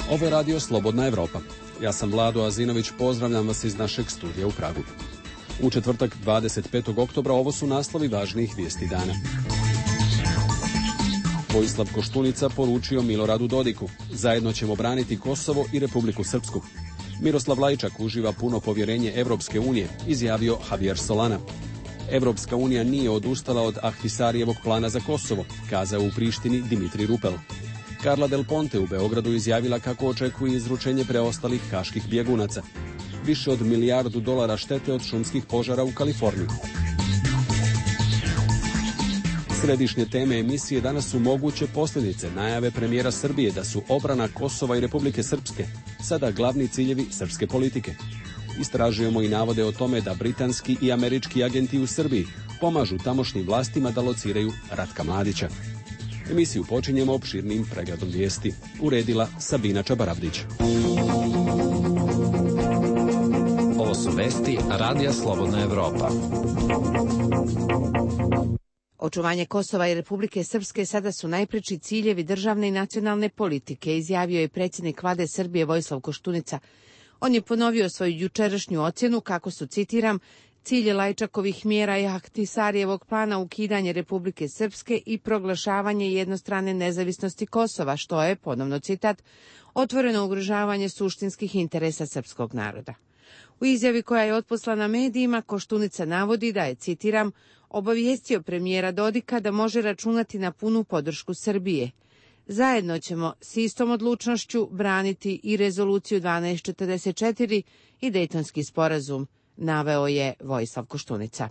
Ovo je radio Slobodna Evropa. Ja sam Vlado Azinović, pozdravljam vas iz našeg studija u Pragu. U četvrtak 25. oktobra ovo su naslovi važnijih vijesti dana. Vojislav Koštunica poručio Miloradu Dodiku: zajedno ćemo braniti Kosovo i Republiku Srpsku. Miroslav Lajčak uživa puno povjerenje Evropske unije, izjavio Javier Solana. Evropska unija nije odustala od Ahtisarijevog plana za Kosovo, kazao u Prištini Dimitri Rupel. Carla Del Ponte u Beogradu izjavila kako očekuje izručenje preostalih haških bjegunaca. Više od $1 milijardu štete od šumskih požara u Kaliforniji. Središnje teme emisije danas su moguće posljedice najave premijera Srbije da su obrana Kosova i Republike Srpske sada glavni ciljevi srpske politike. Istražujemo i navode o tome da britanski i američki agenti u Srbiji pomažu tamošnjim vlastima da lociraju Ratka Mladića. Emisiju počinjemo opširnim pregledom vijesti. Uredila Sabina Čabaravdić. Ovo su vesti Radija Slobodna Evropa. Očuvanje Kosova i Republike Srpske sada su najpreči ciljevi državne i nacionalne politike, izjavio je predsjednik Vlade Srbije Vojislav Koštunica. On je ponovio svoju jučerašnju ocjenu kako su, citiram, cilj Lajčakovih mjera i Ahtisarijevog plana ukidanje Republike Srpske i proglašavanje jednostrane nezavisnosti Kosova, što je, ponovno citat, otvoreno ugrožavanje suštinskih interesa srpskog naroda. U izjavi koja je otposlana medijima, Koštunica navodi da je, citiram, obavijestio premijera Dodika da može računati na punu podršku Srbije. Zajedno ćemo s istom odlučnošću braniti i rezoluciju 1244 i Dejtonski sporazum, naveo je Vojislav Koštunica.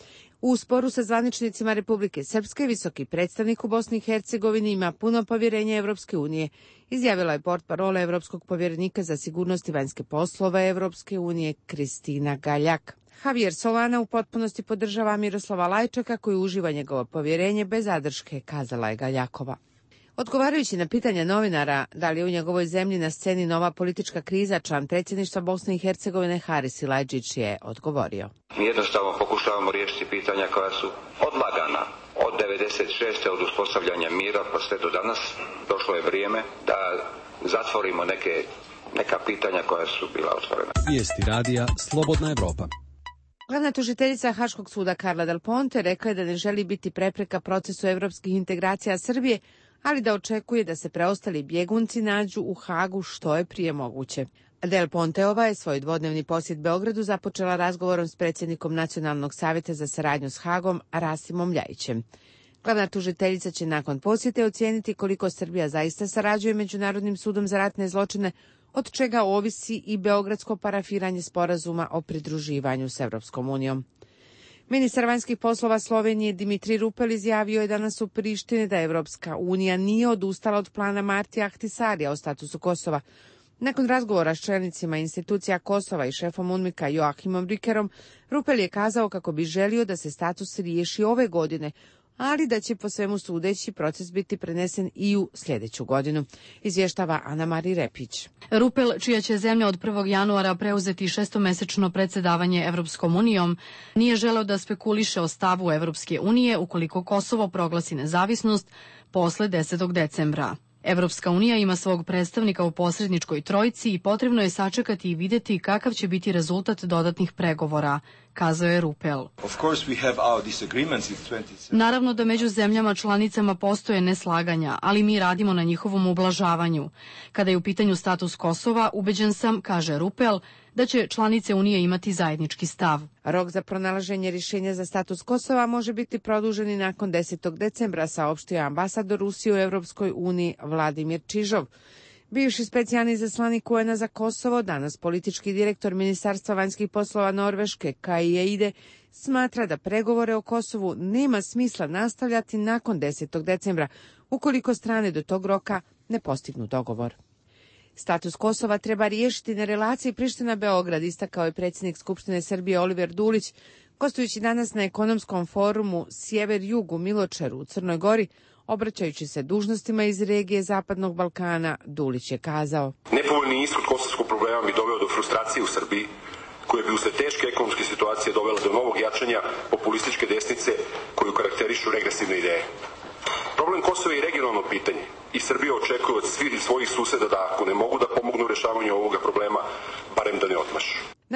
U sporu sa zvaničnicima Republike Srpske, visoki predstavnik u Bosni i Hercegovini ima puno povjerenje Evropske unije, izjavila je portparola Evropskog povjerenika za sigurnost i vanjske poslove Evropske unije Kristina Galjak. Javier Solana u potpunosti podržava Miroslava Lajčaka koji uživa njegovo povjerenje bez zadrške, kazala je Galjakova. Odgovarajući na pitanja novinara da li je u njegovoj zemlji na sceni nova politička kriza, član predsjedništva Bosne i Hercegovine Haris Silajdžić je odgovorio. Mi jednostavno pokušavamo riješiti pitanja koja su odlagana. Od 96. od uspostavljanja mira pa sve do danas došlo je vrijeme da zatvorimo neka pitanja koja su bila otvorena. Vijesti radija Slobodna Evropa. Glavna tužiteljica Haškog suda Carla Del Ponte rekla je da ne želi biti prepreka procesu evropskih integracija Srbije, ali da očekuje da se preostali bjegunci nađu u Hagu što je prije moguće. Del Ponteova je svoj dvodnevni posjet Beogradu započela razgovorom s predsjednikom Nacionalnog savjeta za saradnju s Hagom, Rasimom Ljajićem. Glavna tužiteljica će nakon posjete ocijeniti koliko Srbija zaista sarađuje Međunarodnim sudom za ratne zločine, od čega ovisi i beogradsko parafiranje sporazuma o pridruživanju s Evropskom unijom. Ministar vanjskih poslova Slovenije Dimitri Rupel izjavio je danas u Prištini da Evropska unija nije odustala od plana Martija Ahtisarija o statusu Kosova. Nakon razgovora s čelnicima institucija Kosova i šefom UNMIK-a Joachimom Rickerom, Rupel je kazao kako bi želio da se status riješi ove godine, ali da će po svemu sudeći proces biti prenesen i u sljedeću godinu, izvještava Ana-Mari Repić. Rupel, čija će zemlja od 1. januara preuzeti šestomesečno predsjedavanje Evropskom unijom, nije želeo da spekuliše o stavu Evropske unije ukoliko Kosovo proglasi nezavisnost posle 10. decembra. Evropska unija ima svog predstavnika u posredničkoj trojci i potrebno je sačekati i vidjeti kakav će biti rezultat dodatnih pregovora, kazao je Rupel. Naravno da među zemljama članicama postoje neslaganja, ali mi radimo na njihovom ublažavanju. Kada je u pitanju status Kosova, ubeđen sam, kaže Rupel, da će članice Unije imati zajednički stav. Rok za pronalaženje rješenja za status Kosova može biti produžen i nakon 10. decembra, saopštio ambasador Rusije u Evropskoj uniji Vladimir Čižov. Bivši specijalni izaslanik UN-a za Kosovo, danas politički direktor Ministarstva vanjskih poslova Norveške, Kai Eide, smatra da pregovore o Kosovu nema smisla nastavljati nakon 10. decembra, ukoliko strane do tog roka ne postignu dogovor. Status Kosova treba riješiti na relaciji Priština-Beograd, istakao je predsjednik Skupštine Srbije Oliver Dulić, gostujući danas na ekonomskom forumu Sjever-Jug u Miločaru u Crnoj Gori. Obraćajući se dužnostima iz regije Zapadnog Balkana, Dulić je kazao: Nepovoljni ishod kosovskog problema bi doveo do frustracije u Srbiji, koja bi usled teške ekonomske situacije dovela do novog jačanja populističke desnice koju karakterišu regresivne ideje. Problem Kosova je regionalno pitanje i Srbija očekuje od svih svojih suseda da ako ne mogu da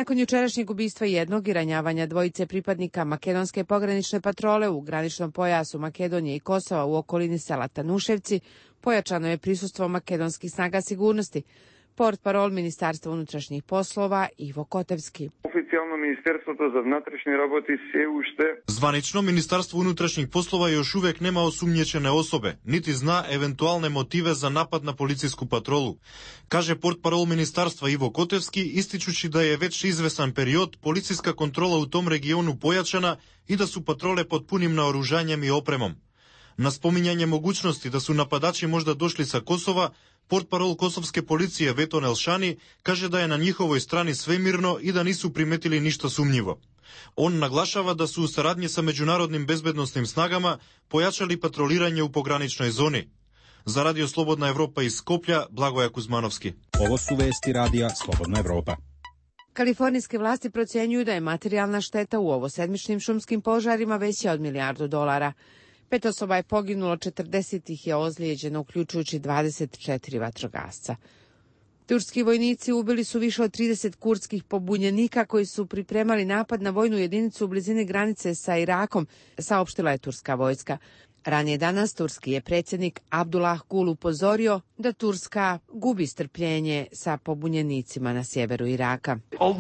Nakon jučerašnjeg ubistva jednog i ranjavanja dvojice pripadnika makedonske pogranične patrole u graničnom pojasu Makedonije i Kosova u okolini sela Tanuševci, pojačano je prisustvo makedonskih snaga sigurnosti. Portparol Ministarstva unutrašnjih poslova Ivo Kotevski. Официјално Министерството за внатрешни работи се уште Званично Министарство унутрашних послова још увек нема осумњечене особе, нити зна евентуалне мотиве за напад на полициску патролу, каже портпарол Министарства Иво Котевски, истичучи да е веќе известен период полициска контрола у том региону појачана и да су патроле потпуним наоружањем и опремом. На спомињање могуćности да су нападачи можда дошли са Косова, портпарол Косовске полиције Ветон Елшани каже да е на нjihovoj страни свемирно и да нису приметили ништо сумњиво. Он наглашава да су у сарадњи са меđunarodnim безбедносним снагама појачали патролирање у пограничној зони. За Радио Слободна Европа из Скопља, Благоја Кузмановски. Ovo su vesti Radija Slobodna Evropa. Kalifornijske vlasti procjenjuju da je materijalna šteta u ovosedmičnim šumskim požarima veća od $1 milijardu. 5 osoba je poginulo, 40 ih je ozlijeđeno, uključujući 24 vatrogasca. Turski vojnici ubili su više od 30 kurdskih pobunjenika koji su pripremali napad na vojnu jedinicu u blizini granice sa Irakom, saopštila je turska vojska. Ranije danas turski je predsjednik Abdullah Gul upozorio da Turska gubi strpljenje sa pobunjenicima na sjeveru Iraka.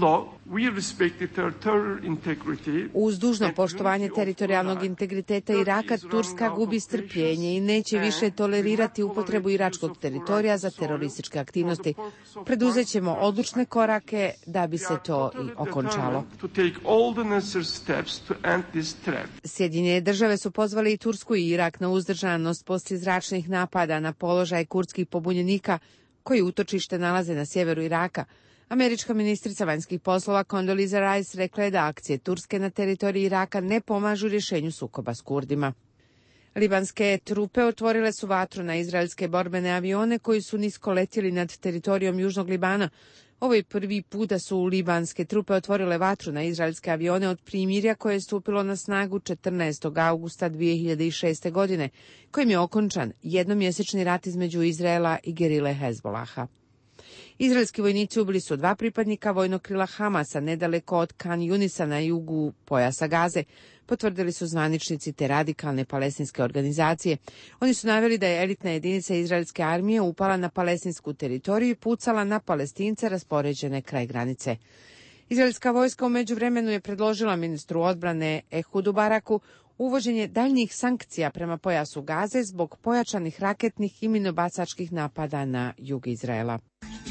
Uz dužno poštovanje teritorijalnog integriteta Iraka, Turska gubi strpljenje i neće više tolerirati upotrebu iračkog teritorija za terorističke aktivnosti. Preduzet ćemo odlučne korake da bi se to i okončalo. Sjedinjene države su pozvali i Tursku i Irak na uzdržanost poslije zračnih napada na položaj kurdskih pobunjenika koji utočište nalaze na sjeveru Iraka. Američka ministrica vanjskih poslova Condoleezza Rice rekla je da akcije Turske na teritoriji Iraka ne pomažu rješenju sukoba s Kurdima. Libanske trupe otvorile su vatru na izraelske borbene avione koji su nisko letjeli nad teritorijom Južnog Libana. Ovo je prvi put da su libanske trupe otvorile vatru na izraelske avione od primirja koje je stupilo na snagu 14. augusta 2006. godine, kojim je okončan jednomjesečni rat između Izraela i gerile Hezbolaha. Izraelski vojnici ubili su 2 pripadnika vojnog krila Hamasa nedaleko od Khan Yunisa na jugu pojasa Gaze, potvrdili su zvaničnici te radikalne palestinske organizacije. Oni su naveli da je elitna jedinica izraelske armije upala na palestinsku teritoriju i pucala na Palestince raspoređene kraj granice. Izraelska vojska u međuvremenu je predložila ministru odbrane Ehudu Baraku uvođenje daljnjih sankcija prema pojasu Gaze zbog pojačanih raketnih i minobacačkih napada na jug Izraela.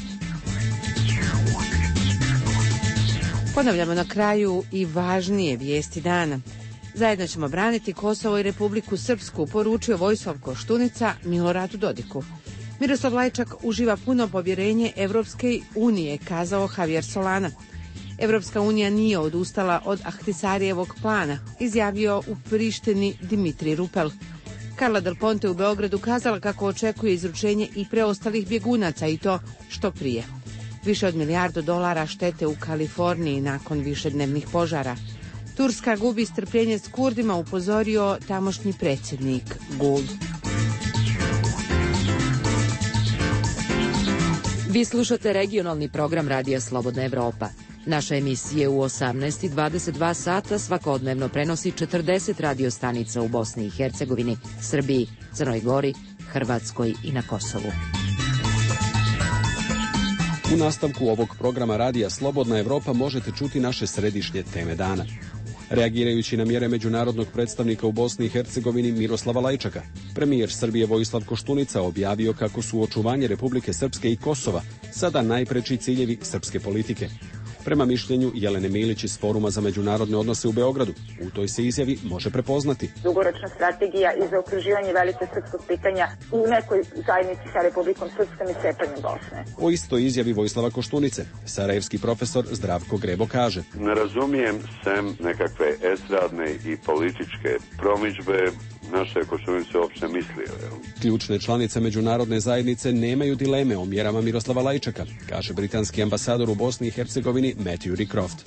Ponavljamo na kraju i važnije vijesti dana. Zajedno ćemo braniti Kosovo i Republiku Srpsku, poručio Vojislav Koštunica Miloradu Dodiku. Miroslav Lajčak uživa puno povjerenje Evropske unije, kazao Javier Solana. Evropska unija nije odustala od Ahtisarijevog plana, izjavio u Prištini Dimitri Rupel. Carla Del Ponte u Beogradu kazala kako očekuje izručenje i preostalih bjegunaca i to što prije. Više od $1 milijardu štete u Kaliforniji nakon višednevnih požara. Turska gubi strpljenje s Kurdima, upozorio tamošnji predsjednik Gul. Vi slušate regionalni program Radija Slobodna Evropa. Naša emisija u 18:22 sata svakodnevno prenosi 40 radiostanica u Bosni i Hercegovini, Srbiji, Crnoj Gori, Hrvatskoj i na Kosovu. U nastavku ovog programa Radija Slobodna Evropa možete čuti naše središnje teme dana. Reagirajući na mjere međunarodnog predstavnika u Bosni i Hercegovini Miroslava Lajčaka, premijer Srbije Vojislav Koštunica objavio kako su očuvanje Republike Srpske i Kosova sada najpreči ciljevi srpske politike. Prema mišljenju Jelene Milić iz Foruma za međunarodne odnose u Beogradu, u toj se izjavi može prepoznati dugoročna strategija i zaokruživanje velikog srpskog pitanja u nekoj zajednici sa Republikom Srpskom i cepanjem Bosne. O istoj izjavi Vojislava Koštunice, sarajevski profesor Zdravko Grebo kaže: Ne razumijem sem nekakve estradne i političke promidžbe, naše Koštunice uopšte mislio. Ključne članice međunarodne zajednice nemaju dileme o mjerama Miroslava Lajčaka, kaže britanski ambasador u Bosni i Hercegovini Hercegovini Matthew Rycroft.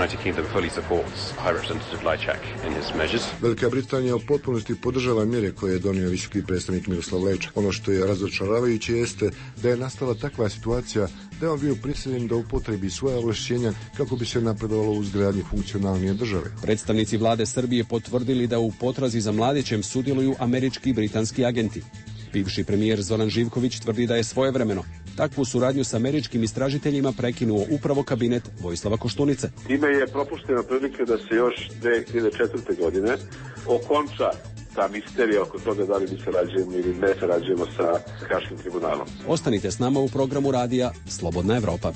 Velika Britanija u potpunosti podržava mjere koje je donio visoki predstavnik Miroslav Lajčak. Ono što je razočaravajuće jeste da je nastala takva situacija da je on bio prisiljen da upotrebi svoja ovlašćenja kako bi se napredovalo u izgradnji funkcionalnije države. Predstavnici vlade Srbije potvrdili da u potrazi za Mladićem sudjeluju američki i britanski agenti. Bivši premijer Zoran Živković tvrdi da je svojevremeno takvu suradnju s američkim istražiteljima prekinuo upravo kabinet Vojislava Koštunice. Time je propuštena prilika da se još 2004. godine okonča ta misterija oko toga da li mi sarađujemo ili ne sarađujemo sa Haškim tribunalom. Ostanite s nama u programu radija Slobodna Evropa.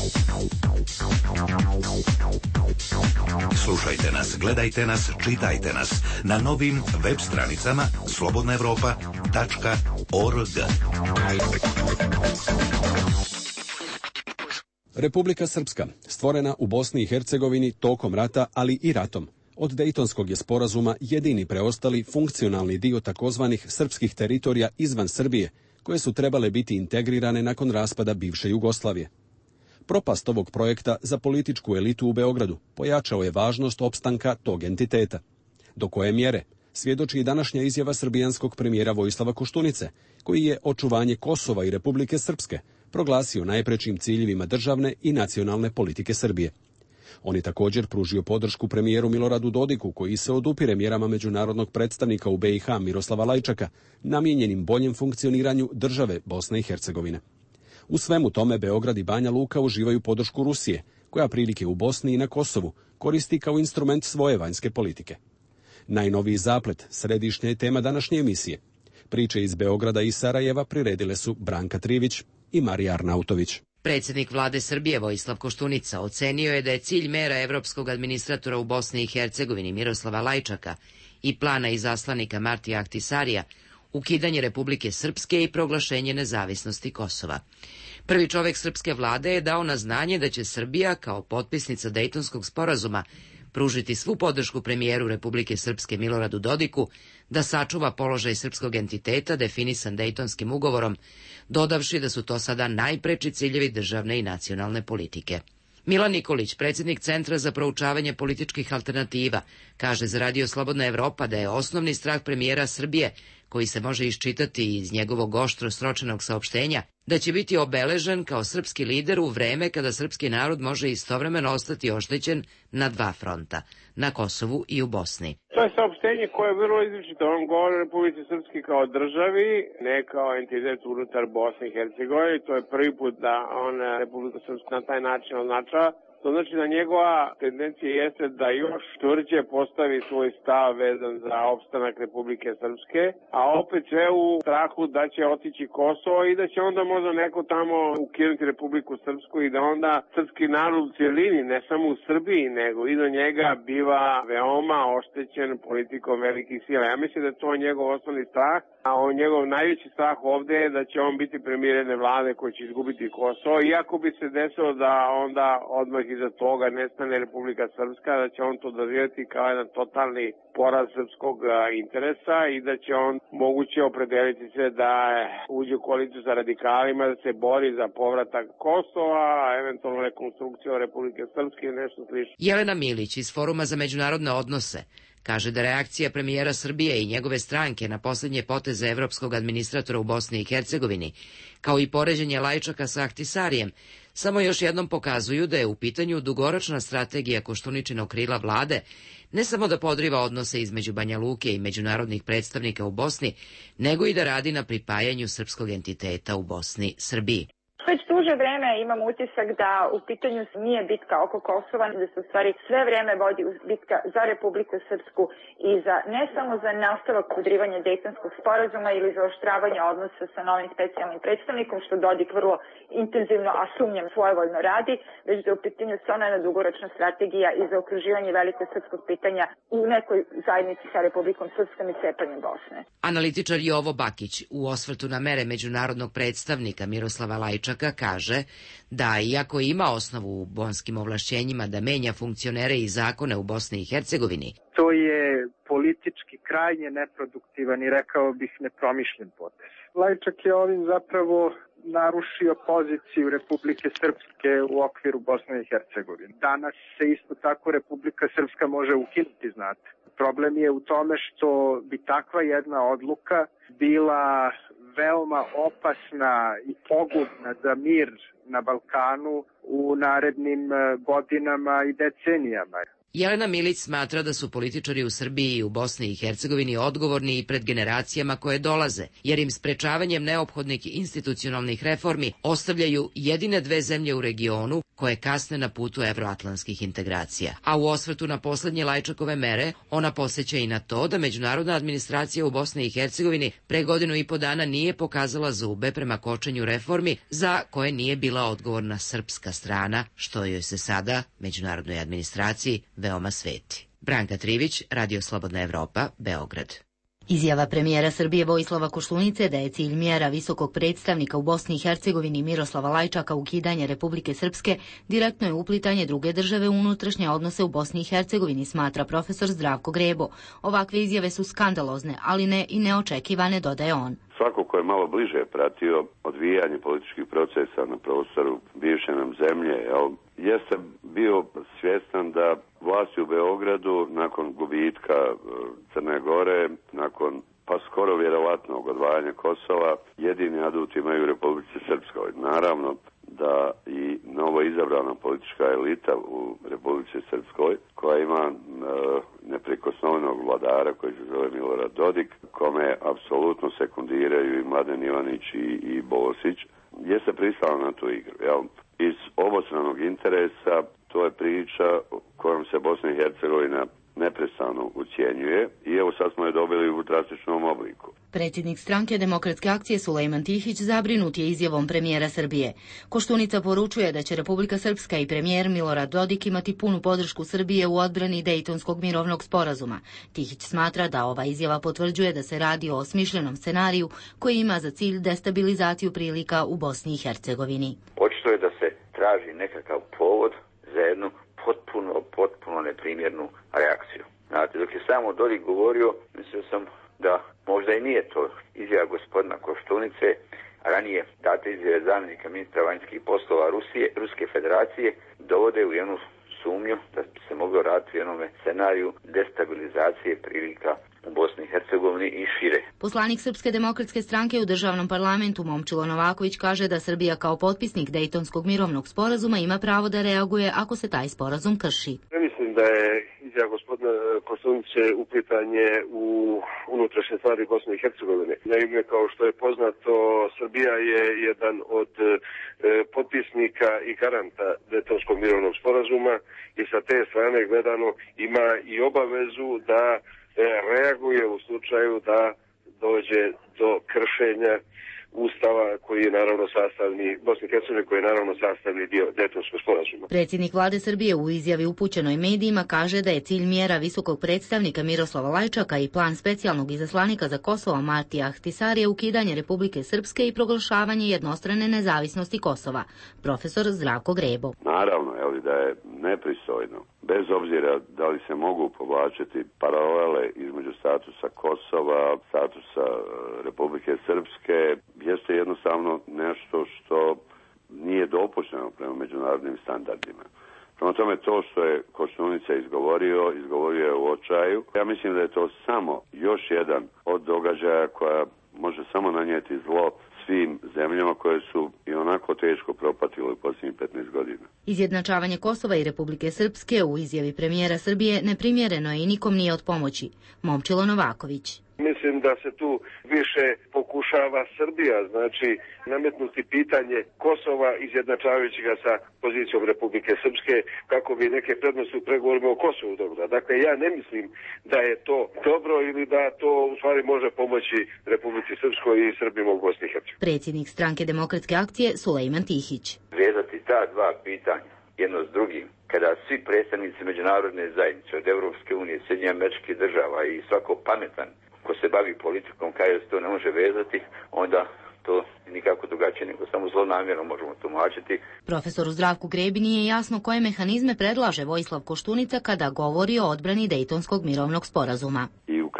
Slušajte nas, gledajte nas, čitajte nas na novim web stranicama slobodnaevropa.org. Republika Srpska, stvorena u Bosni i Hercegovini tokom rata, ali i ratom. Od Dejtonskog je sporazuma jedini preostali funkcionalni dio takozvanih srpskih teritorija izvan Srbije, koje su trebale biti integrirane nakon raspada bivše Jugoslavije. Propast ovog projekta za političku elitu u Beogradu pojačao je važnost opstanka tog entiteta. Do koje mjere svjedoči i današnja izjava srbijanskog premijera Vojislava Koštunice, koji je očuvanje Kosova i Republike Srpske proglasio najprećim ciljevima državne i nacionalne politike Srbije. On je također pružio podršku premijeru Miloradu Dodiku, koji se odupire mjerama međunarodnog predstavnika u BiH Miroslava Lajčaka, namijenjenim boljem funkcioniranju države Bosne i Hercegovine. U svemu tome Beograd i Banja Luka uživaju podršku Rusije, koja prilike u Bosni i na Kosovu koristi kao instrument svoje vanjske politike. Najnoviji zaplet središnja je tema današnje emisije. Priče iz Beograda i Sarajeva priredile su Branka Trivić i Marija Arnautović. Predsjednik vlade Srbije Vojislav Koštunica ocenio je da je cilj mera evropskog administratora u Bosni i Hercegovini Miroslava Lajčaka i plana izaslanika Martija Ahtisarija ukidanje Republike Srpske i proglašenje nezavisnosti Kosova. Prvi čovjek srpske vlade je dao na znanje da će Srbija kao potpisnica Dejtonskog sporazuma pružiti svu podršku premijeru Republike Srpske Miloradu Dodiku da sačuva položaj srpskog entiteta definisan Dejtonskim ugovorom, dodavši da su to sada najpreči ciljevi državne i nacionalne politike. Milan Nikolić, predsjednik Centra za proučavanje političkih alternativa, kaže za Radio Slobodna Evropa da je osnovni strah premijera Srbije, koji se može iščitati iz njegovog oštro sročenog saopštenja, da će biti obeležen kao srpski lider u vreme kada srpski narod može istovremeno ostati oštećen na dva fronta, na Kosovu i u Bosni. To je saopštenje koje je vrlo izričito. On govori o Republici Srpski kao državi, ne kao entitet unutar Bosne i Hercegovine. To je prvi put da on Republiku Srpsku na taj način označava. To znači da njegova tendencija jeste da još tvrđe postavi svoj stav vezan za opstanak Republike Srpske, a opet sve u strahu da će otići Kosovo i da će onda možda neko tamo ukinuti Republiku Srpsku i da onda srpski narod u cijelini, ne samo u Srbiji, nego i do njega biva veoma oštećen politikom velikih sila. Ja mislim da je to njegov osnovni strah, a njegov najveći strah ovdje je da će on biti premijer jedne vlade koji će izgubiti Kosovo, iako bi se desilo da onda odmah iza toga nestane Republika Srpska, da će on to doživjeti kao jedan totalni poraz srpskog interesa i da će on moguće opredeliti se da uđe u koaliciju sa radikalima, da se bori za povratak Kosova, eventualno rekonstrukciju Republike Srpske i nešto slično. Jelena Milić iz Foruma za međunarodne odnose kaže da reakcija premijera Srbije i njegove stranke na posljednje poteze evropskog administratora u Bosni i Hercegovini, kao i poređenje Lajčaka sa Ahtisarijem, samo još jednom pokazuju da je u pitanju dugoročna strategija Koštuničinog krila vlade, ne samo da podriva odnose između Banja Luke i međunarodnih predstavnika u Bosni, nego i da radi na pripajanju srpskog entiteta u Bosni Srbiji. Već duže vreme imam utisak da u pitanju nije bitka oko Kosova, da se u stvari sve vreme vodi bitka za Republiku Srpsku i za ne samo za nastavak podrivanja Dejtonskog sporazuma ili za oštravanje odnosa sa novim specijalnim predstavnikom, što Dodik vrlo intenzivno, a sumnjam svojevoljno radi, već da u pitanju stvarno jedna dugoročna strategija i za okruživanje velikog srpskog pitanja u nekoj zajednici sa Republikom Srpskom i cepanjem Bosne. Analitičar Jovo Bakić u osvrtu na mere međunarodnog predstavnika Miroslava Lajčaka kaže da iako ima osnovu u bonskim ovlašćenjima da menja funkcionere i zakone u Bosni i Hercegovini, to je politički krajnje neproduktivan i rekao bih nepromišljen potez. Lajčak je ovim zapravo narušio poziciju Republike Srpske u okviru Bosne i Hercegovine. Danas se isto tako Republika Srpska može ukinuti, znate. Problem je u tome što bi takva jedna odluka bila veoma opasna i pogubna za mir na Balkanu u narednim godinama i decenijama. Jelena Milić smatra da su političari u Srbiji i u Bosni i Hercegovini odgovorni i pred generacijama koje dolaze, jer im sprečavanjem neophodnih institucionalnih reformi ostavljaju jedine dve zemlje u regionu koje kasne na putu evroatlantskih integracija. A u osvrtu na poslednje Lajčakove mere, ona podseća i na to da međunarodna administracija u Bosni i Hercegovini pre godinu i po dana nije pokazala zube prema kočenju reformi za koje nije bila odgovorna srpska strana, što joj se sada, međunarodnoj administraciji, veoma sveti. Branka Trivić, Radio Slobodna Evropa, Beograd. Izjava premijera Srbije Vojislava Koštunice da je cilj mjera visokog predstavnika u Bosni i Hercegovini Miroslava Lajčaka ukidanje Republike Srpske direktno je uplitanje druge države u unutrašnje odnose u Bosni i Hercegovini, smatra profesor Zdravko Grebo. Ovakve izjave su skandalozne, ali ne i neočekivane, dodaje on. Svako ko je malo bliže pratio odvijanje političkih procesa na prostoru bivše nam zemlje, jeste bio svjestan da vlasti u Beogradu nakon gubitka Crne Gore, nakon pa skoro vjerovatnog odvajanja Kosova, jedini adut imaju u Republici Srpskoj. Naravno da i novo izabrana politička elita u Republici Srpskoj, koja ima neprikosnovenog vladara koji se zove Milorad Dodik, kome apsolutno sekundiraju i Mladen Ivanić i Bosić, jeste pristala na tu igru. Iz obostranog interesa to je priča kojom se Bosna i Hercegovina neprestano ucijenjuje i evo sad smo je dobili u drastičnom obliku. Predsjednik stranke Demokratske akcije Sulejman Tihić zabrinut je izjavom premijera Srbije. Koštunica poručuje da će Republika Srpska i premijer Milorad Dodik imati punu podršku Srbije u odbrani Dejtonskog mirovnog sporazuma. Tihić smatra da ova izjava potvrđuje da se radi o osmišljenom scenariju koji ima za cilj destabilizaciju prilika u Bosni i Hercegovini. Očito je da se traži nekakav povod za jednu potpuno neprimjernu reakciju. Znate, dok je samo Dodik govorio, mislio sam da možda i nije to izjava gospodina Koštunice, ranije date izjave zamjenika ministra vanjskih poslova Ruske federacije, dovode u jednu sumnju da bi se moglo raditi u jednome scenariju destabilizacije prilika u Bosni i Hercegovini i šire. Poslanik Srpske demokratske stranke u državnom parlamentu Momčilo Novaković kaže da Srbija kao potpisnik Dejtonskog mirovnog sporazuma ima pravo da reaguje ako se taj sporazum krši. Ne mislim da je izjava gospodina Koštunice uplitanje u unutrašnje stvari Bosne i Hercegovine. Naime, kao što je poznato, Srbija je jedan od potpisnika i garanta Dejtonskog mirovnog sporazuma i sa te strane gledano ima i obavezu da reaguje u slučaju da dođe do kršenja Ustava koji je naravno sastavni, Bosne i Hercegovine koji je naravno sastavni dio Dejtonskog sporazuma. Predsjednik vlade Srbije u izjavi upućenoj medijima kaže da je cilj mjera visokog predstavnika Miroslava Lajčaka i plan specijalnog izaslanika za Kosovo Martija Ahtisarija ukidanje Republike Srpske i proglašavanje jednostrane nezavisnosti Kosova. Profesor Zdravko Grebo. Naravno, da je nepristojno, bez obzira da li se mogu povlačiti paralele između statusa Kosova, statusa Republike Srpske, jeste jednostavno nešto što nije dopušteno prema međunarodnim standardima. Prema tome, to što je Koštunica izgovorio je u očaju. Ja mislim da je to samo još jedan od događaja koja može samo nanijeti zlo svim zemljama koje su i onako teško propatile u posljednjih 15 godina. Izjednačavanje Kosova i Republike Srpske u izjavi premijera Srbije neprimjereno je i nikom nije od pomoći. Momčilo Novaković. Mislim da se tu više pokušava Srbija, znači nametnuti pitanje Kosova izjednačavajući ga sa pozicijom Republike Srpske kako bi neke prednosti u pregovorima o Kosovu dobila. Dakle, ja ne mislim da je to dobro ili da to u stvari može pomoći Republici Srpskoj i Srbima u Bosni i Hercegovini. Predsjednik stranke Demokratske akcije Sulejman Tihić. Vezati ta dva pitanja jedno s drugim, kada svi predstavnici međunarodne zajednice od Europske unije, Sjedinjenih Američkih Država i svako pametan ko se bavi politikom kaže da se to ne može vezati, onda to nikako drugačije nego samo zlonamjerno možemo tumačiti. Profesoru Zdravku Grebi nije jasno koje mehanizme predlaže Vojislav Koštunica kada govori o odbrani Dejtonskog mirovnog sporazuma. I u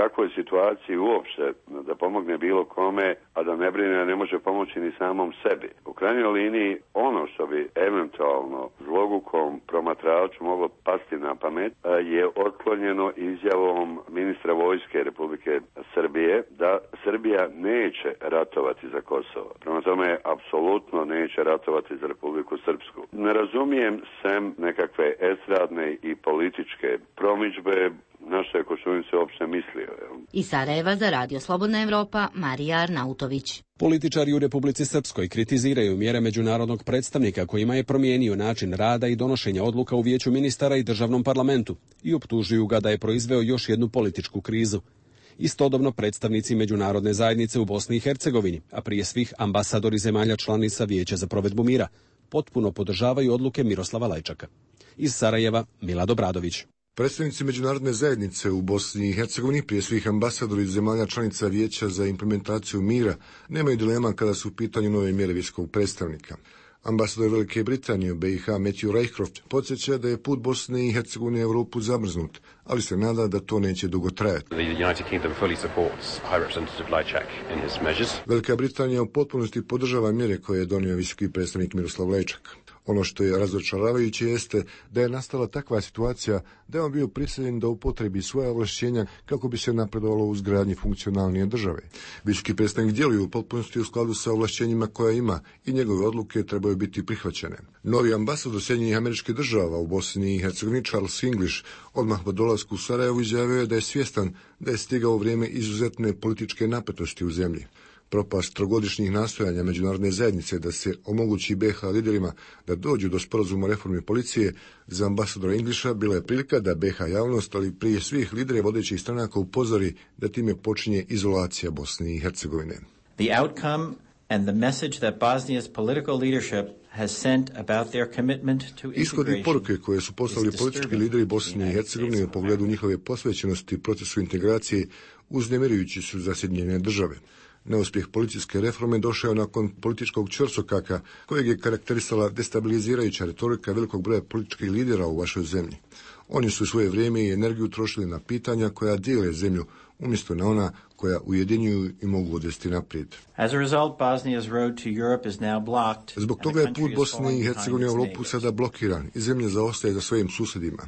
takvoj situaciji uopšte da pomogne bilo kome, a da ne brine, ne može pomoći ni samom sebi. U krajnjoj liniji, ono što bi eventualno zlogukom promatraču moglo pasti na pamet je otklonjeno izjavom ministra vojske Republike Srbije da Srbija neće ratovati za Kosovo. Prema tome, apsolutno neće ratovati za Republiku Srpsku. Ne razumijem sem nekakve estradne i političke promidžbe na što je Koštunica uopšte mislio. Iz Sarajeva za Radio Slobodna Evropa, Marija Arnautović. Političari u Republici Srpskoj kritiziraju mjere međunarodnog predstavnika kojima je promijenio način rada i donošenja odluka u Vijeću ministara i državnom parlamentu i optužuju ga da je proizveo još jednu političku krizu. Istodobno predstavnici međunarodne zajednice u Bosni i Hercegovini, a prije svih ambasadori zemalja članica Vijeća za provedbu mira, potpuno podržavaju odluke Miroslava Lajčaka. Iz Sarajeva, Milad Obradović. Predstavnici međunarodne zajednice u Bosni i Hercegovini, prije svih ambasadori zemalja članica Vijeća za implementaciju mira, nemaju dilema kada su u pitanju nove mjere visokog predstavnika. Ambasador Velike Britanije u BiH Matthew Rycroft podsjeća da je put Bosne i Hercegovine u Europu zamrznut, ali se nada da to neće dugo trajati. Velika Britanija u potpunosti podržava mjere koje je donio visoki predstavnik Miroslav Lajčak. Ono što je razočaravajuće jeste da je nastala takva situacija da je on bio prisiljen da upotrebi svoja ovlašćenja kako bi se napredovalo u izgradnji funkcionalnije države. Visoki predstavnik djeluje u potpunosti u skladu sa ovlašćenjima koja ima i njegove odluke trebaju biti prihvaćene. Novi ambasador Sjedinjenih Američkih Država u Bosni i Hercegovini Charles English odmah po dolasku u Sarajevo izjavio je da je svjestan da je stigao vrijeme izuzetne političke napetosti u zemlji. Propast trogodišnjih nastojanja međunarodne zajednice da se omogući BiH liderima da dođu do sporazuma o reformi policije za ambasadora Englisha bila je prilika da BiH javnost, ali prije svih lidere vodećih stranaka upozori da time počinje izolacija Bosne i Hercegovine. The outcome and the message that Bosnia's political leadership has sent about their commitment to integration. Ishodi poruke koje su poslali politički lideri Bosne i Hercegovine u pogledu njihove posvećenosti procesu integracije uznemirujući su za Sjedinjene Države. Neuspjeh policijske reforme došao je nakon političkog ćorsokaka kojeg je karakterisala destabilizirajuća retorika velikog broja političkih lidera u vašoj zemlji. Oni su svoje vrijeme i energiju trošili na pitanja koja dijele zemlju, umjesto na ona koja ujedinjuju i mogu odvesti naprijed. Zbog toga je put Bosne i Hercegovine u Europu sada blokiran i zemlja zaostaje za svojim susjedima.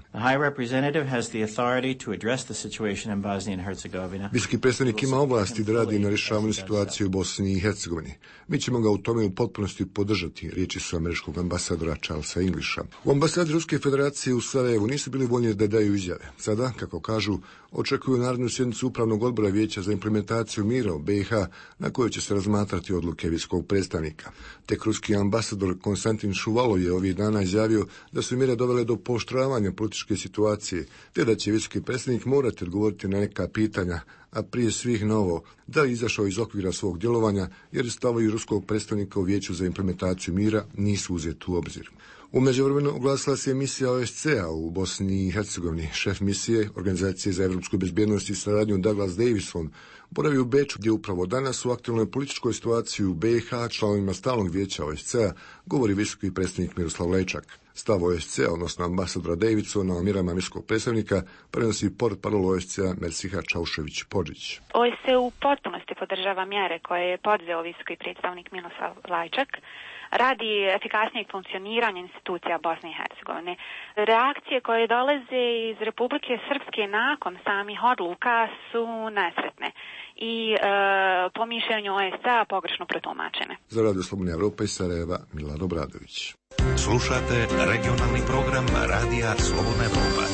Visoki predstavnik ima ovlasti da radi na rješavanju situacije u Bosni i Hercegovini. Mi ćemo ga u tome u potpunosti podržati, riječi su američkog ambasadora Charlesa Englisha. U ambasadi Ruske federacije u Sarajevu nisu bili voljni da daju izjave. Sada, kako kažu, očekuju narednu sjednicu upravnog odbora Vijeća za implementaciju mira u BiH na kojoj će se razmatrati odluke visokog predstavnika. Tek ruski ambasador Konstantin Šuvalov je ovih dana izjavio da su mjere dovele do pooštravanja političke situacije, te da će visoki predstavnik morati odgovoriti na neka pitanja, a prije svih na ovo, da je izašao iz okvira svog djelovanja jer stavovi ruskog predstavnika u Vijeću za implementaciju mira nisu uzeti u obzir. U međuvremenu oglasila se misija OSCE-a u Bosni i Hercegovini. Šef misije Organizacije za evropsku bezbjednost i saradnju Douglas Davison boravi u Beču, gdje upravo danas u aktualnoj političkoj situaciji u BiH članovima stalnog vijeća OSCE-a govori visoki predstavnik Miroslav Lajčak. Stav OSCE-a, odnosno ambasadora Davidsona o mjerama visokog predstavnika, prenosi portparol OSCE-a Mersiha Čaušević-Podžić. OSCE u potpunosti podržava mjere koje je poduzeo visoki predstavnik Miroslav Lajčak radi efikasnijeg funkcioniranja institucija Bosne i Hercegovine. Reakcije koje dolaze iz Republike Srpske nakon samih odluka su nesretne i po mišljenju OSCE-a pogrešno protumačene. Za Radio Slobodna Evropa iz Sarajeva, Milad Obradović. Slušate regionalni program Radija Slobodna Evropa.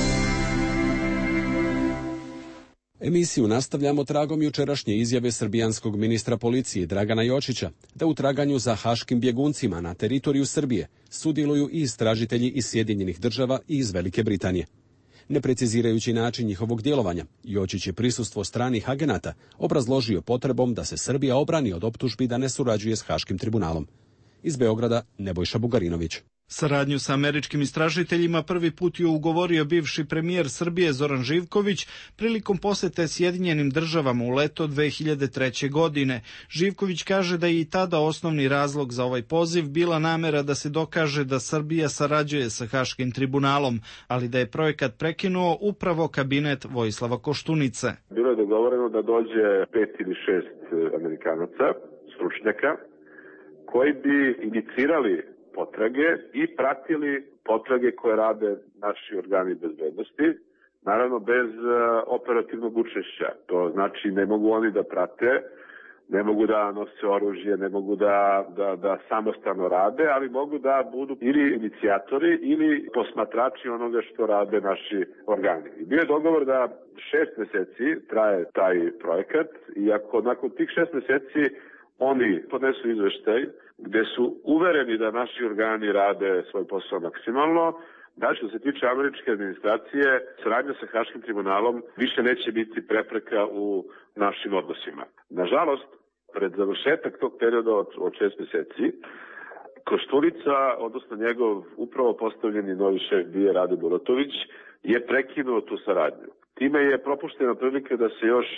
Emisiju nastavljamo tragom jučerašnje izjave srbijanskog ministra policije Dragana Jočića da u traganju za haškim bjeguncima na teritoriju Srbije sudjeluju i istražitelji iz Sjedinjenih Država i iz Velike Britanije. Ne precizirajući način njihovog djelovanja, Jočić je prisustvo stranih agenata obrazložio potrebom da se Srbija obrani od optužbi da ne surađuje s Haškim tribunalom. Iz Beograda Nebojša Bugarinović. Saradnju sa američkim istražiteljima prvi put je ugovorio bivši premijer Srbije Zoran Živković prilikom posete Sjedinjenim državama u leto 2003. godine. Živković kaže da je i tada osnovni razlog za ovaj poziv bila namera da se dokaže da Srbija sarađuje sa Haškim tribunalom, ali da je projekat prekinuo upravo kabinet Vojislava Koštunice. Bilo je dogovoreno da dođe 5 ili 6 Amerikanaca, stručnjaka, koji bi inicirali potrage i pratili potrage koje rade naši organi bezbednosti, naravno bez operativnog učešća. To znači ne mogu oni da prate, ne mogu da nose oružje, ne mogu da samostalno rade, ali mogu da budu ili inicijatori ili posmatrači onoga što rade naši organi. I bio je dogovor da 6 meseci traje taj projekat i ako nakon tih 6 meseci oni podnesu izveštaj gde su uvereni da naši organi rade svoj posao maksimalno, da što se tiče američke administracije, saradnja sa Haškim tribunalom više neće biti prepreka u našim odnosima. Nažalost, pred završetak tog perioda od 6 meseci, Koštunica, odnosno njegov upravo postavljeni novi šef BIA Rade Bulatović, je prekinuo tu saradnju. Time je propuštena prilika da se još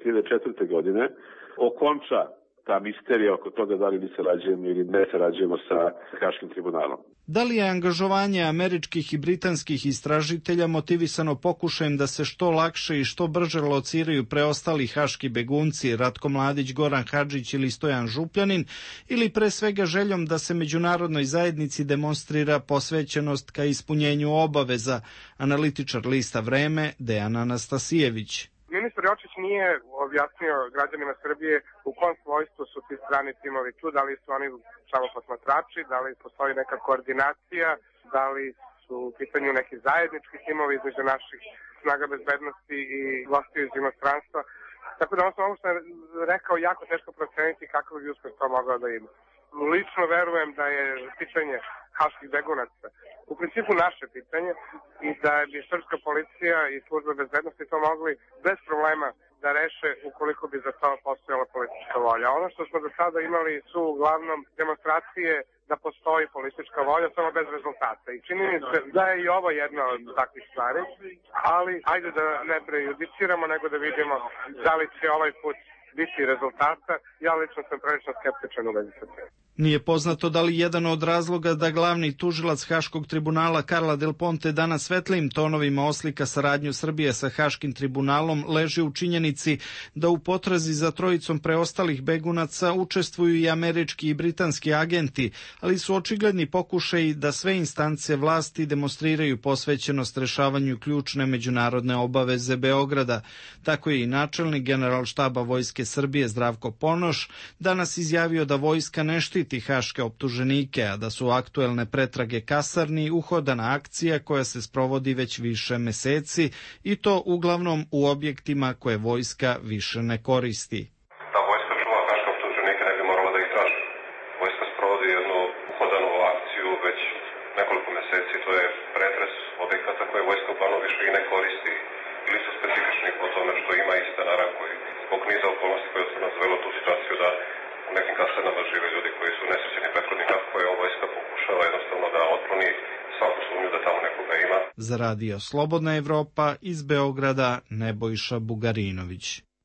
2004. godine okonča ta misterija oko toga da li mi sarađujemo ili ne sarađujemo sa Haškim tribunalom. Da li je angažovanje američkih i britanskih istražitelja motivisano pokušajem da se što lakše i što brže lociraju preostali haški begunci Ratko Mladić, Goran Hadžić ili Stojan Župljanin, ili pre svega željom da se međunarodnoj zajednici demonstrira posvećenost ka ispunjenju obaveza, analitičar lista Vreme Dejan Anastasijević. Ministar Jočić nije objasnio građanima Srbije u kom svojstvu su ti strani timovi tu, da li su oni samo posmatrači, da li postoji neka koordinacija, da li su u pitanju neki zajednički timovi između naših snaga bezbednosti i vlasti iz inostranstva. Tako da ovo što je rekao jako teško proceniti kakav bi uspeh to mogao da ima. Lično verujem da je pitanje haških begunaca u principu naše pitanje i da bi srpska policija i službe bezbednosti to mogli bez problema da reše ukoliko bi za to postojala politička volja. Ono što smo do sada imali su uglavnom demonstracije da postoji politička volja, samo bez rezultata. I čini mi se da je i ovo jedna od takvih stvari, ali ajde da ne prejudiciramo, nego da vidimo da li će ovaj put biti rezultata. Ja lično sam prilično skeptičan u vezi sa tim. Nije poznato da li jedan od razloga da glavni tužilac Haškog tribunala Carla Del Ponte danas svetlijim tonovima oslika saradnju Srbije sa Haškim tribunalom leži u činjenici da u potrazi za trojicom preostalih begunaca učestvuju i američki i britanski agenti, ali su očigledni pokušaji da sve instance vlasti demonstriraju posvećenost rešavanju ključne međunarodne obaveze Beograda. Tako je i načelnik Generalštaba Vojske Srbije Zdravko Ponoš danas izjavio da vojska ne štiti haške optuženike, a da su aktuelne pretrage kasarni uhodana akcija koja se sprovodi već više meseci i to uglavnom u objektima koje vojska više ne koristi. Da vojska čuva haške optuženike ne bi morala da ih traži. Vojska sprovodi jednu uhodanu akciju već nekoliko meseci, to je pretres objekata koje vojska uglavnom više i ne koristi ili su specifični po tome što ima i stanara koji zbog niza okolnosti koje su nas dovelo tu situaciju da u nekim kasarnama žive ljudi koji su nesrećeni prethodnika koje vojska pokušava jednostavno da otkloni svaku sumnju da tamo nekoga ima. Za Radio Slobodna Evropa iz Beograda Nebojša Bugarinović.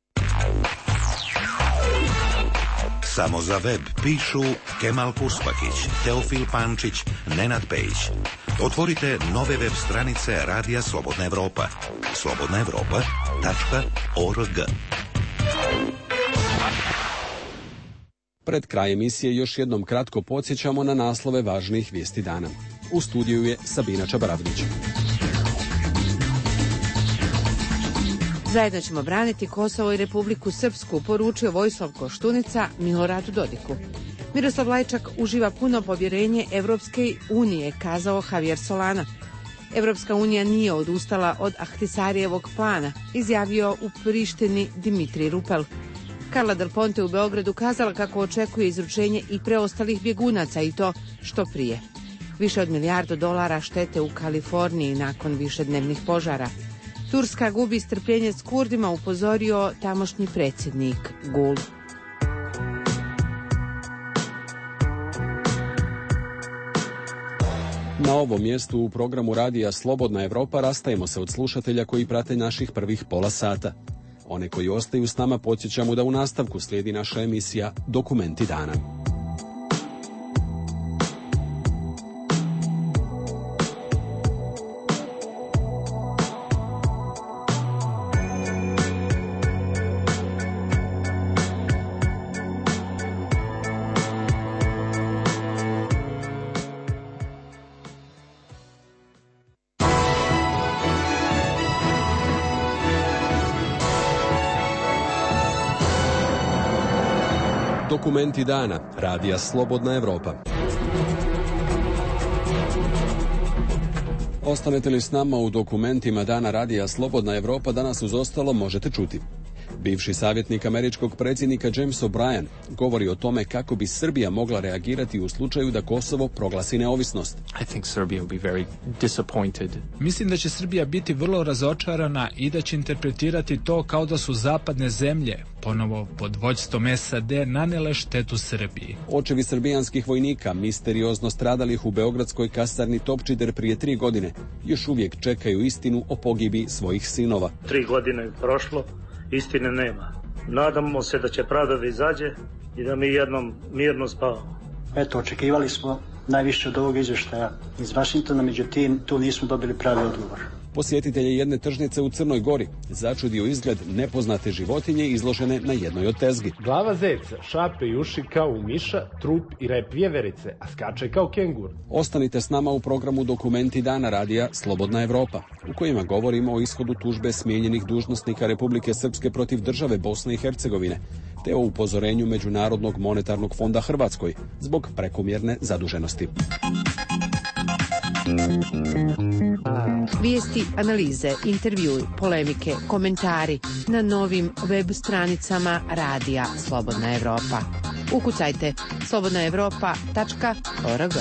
Samo za web pišu Kemal Purspakić, Teofil Pančić, Nenad Pejić. Otvorite nove web stranice Radija Slobodna Evropa. slobodnaevropa.org. Pred kraj emisije još jednom kratko podsjećamo na naslove važnijih vijesti dana. U studiju je Sabina Čabaravdić. Zajedno ćemo braniti Kosovo i Republiku Srpsku, poručio Vojislav Koštunica Miloradu Dodiku. Miroslav Lajčak uživa puno povjerenje Evropske unije, kazao Javier Solana. Evropska unija nije odustala od Ahtisarijevog plana, izjavio u Prištini Dimitrij Rupel. Carla Del Ponte u Beogradu kazala kako očekuje izručenje i preostalih bjegunaca i to što prije. Više od $1 milijardu štete u Kaliforniji nakon višednevnih požara. Turska gubi strpljenje s Kurdima, upozorio tamošnji predsjednik Gul. Na ovom mjestu u programu radija Slobodna Evropa rastajemo se od slušatelja koji prate naših prvih pola sata. One koji ostaju s nama podsjećamo da u nastavku slijedi naša emisija Dokumenti dana. Dokumenti dana, radija Slobodna Evropa. Ostanete li s nama u dokumentima dana radija Slobodna Evropa, danas uz ostalo možete čuti. Bivši savjetnik američkog predsjednika James O'Brien govori o tome kako bi Srbija mogla reagirati u slučaju da Kosovo proglasi neovisnost. Mislim da će Srbija biti vrlo razočarana i da će interpretirati to kao da su zapadne zemlje, ponovo pod vođstvom SAD, nanele štetu Srbiji. Očevi srbijanskih vojnika, misteriozno stradalih u beogradskoj kasarni Topčider prije 3 godine, još uvijek čekaju istinu o pogibi svojih sinova. 3 godine je prošlo. Istine nema. Nadamo se da će pravda da izađe i da mi jednom mirno spavamo. Eto, očekivali smo najviše od ovog izvještaja iz Vašingtona, međutim, tu nismo dobili pravi odgovor. Posjetitelje jedne tržnice u Crnoj Gori začudio izgled nepoznate životinje izložene na jednoj od tezgi. Glava zeca, šape i uši kao u miša, trup i rep vjeverice, a skače kao kengur. Ostanite s nama u programu Dokumenti dana radija Slobodna Evropa, u kojima govorimo o ishodu tužbe smijenjenih dužnosnika Republike Srpske protiv države Bosne i Hercegovine, te o upozorenju Međunarodnog monetarnog fonda Hrvatskoj zbog prekomjerne zaduženosti. Vijesti, analize, intervjui, polemike, komentari na novim web stranicama radija Slobodna Evropa. Ukucajte slobodnaevropa.org.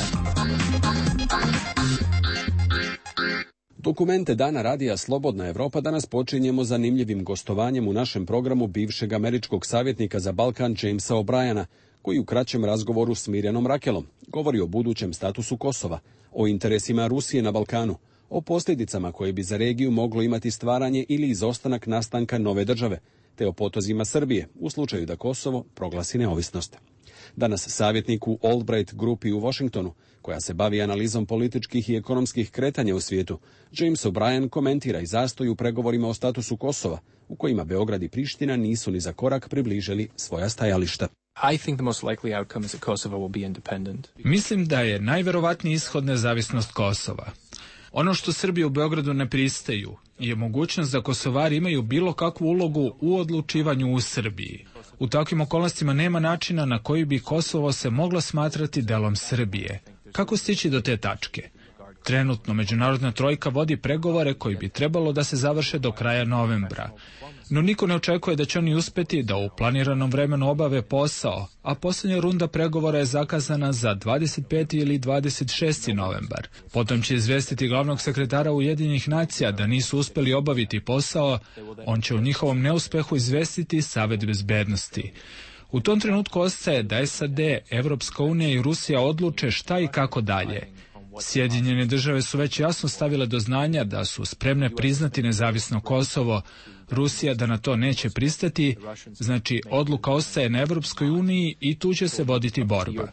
Dokumente dana radija Slobodna Evropa danas počinjemo zanimljivim gostovanjem u našem programu bivšeg američkog savjetnika za Balkan Jamesa O'Briena, koji u kraćem razgovoru s Mirjanom Rakelom govori o budućem statusu Kosova, o interesima Rusije na Balkanu, o posljedicama koje bi za regiju moglo imati stvaranje ili izostanak nastanka nove države, te o potezima Srbije u slučaju da Kosovo proglasi neovisnost. Danas savjetnik u Albright grupi u Washingtonu, koja se bavi analizom političkih i ekonomskih kretanja u svijetu, James O'Brien komentira i zastoj u pregovorima o statusu Kosova, u kojima Beograd i Priština nisu ni za korak približili svoja stajališta. Mislim da je najverovatniji ishod nezavisnost Kosova. Ono što Srbi u Beogradu ne pristaju je mogućnost da Kosovari imaju bilo kakvu ulogu u odlučivanju u Srbiji. U takvim okolnostima nema načina na koji bi Kosovo se moglo smatrati delom Srbije. Kako stići do te tačke? Trenutno međunarodna trojka vodi pregovore koji bi trebalo da se završe do kraja novembra. No niko ne očekuje da će oni uspjeti da u planiranom vremenu obave posao, a posljednja runda pregovora je zakazana za 25. ili 26. novembar. Potom će izvestiti glavnog sekretara Ujedinjenih nacija da nisu uspjeli obaviti posao, on će u njihovom neuspehu izvestiti Savet bezbednosti. U tom trenutku ostaje da SAD, Evropska unija i Rusija odluče šta i kako dalje. Sjedinjene države su već jasno stavile do znanja da su spremne priznati nezavisno Kosovo, Rusija da na to neće pristati, znači odluka ostaje na Evropskoj uniji i tu će se voditi borba.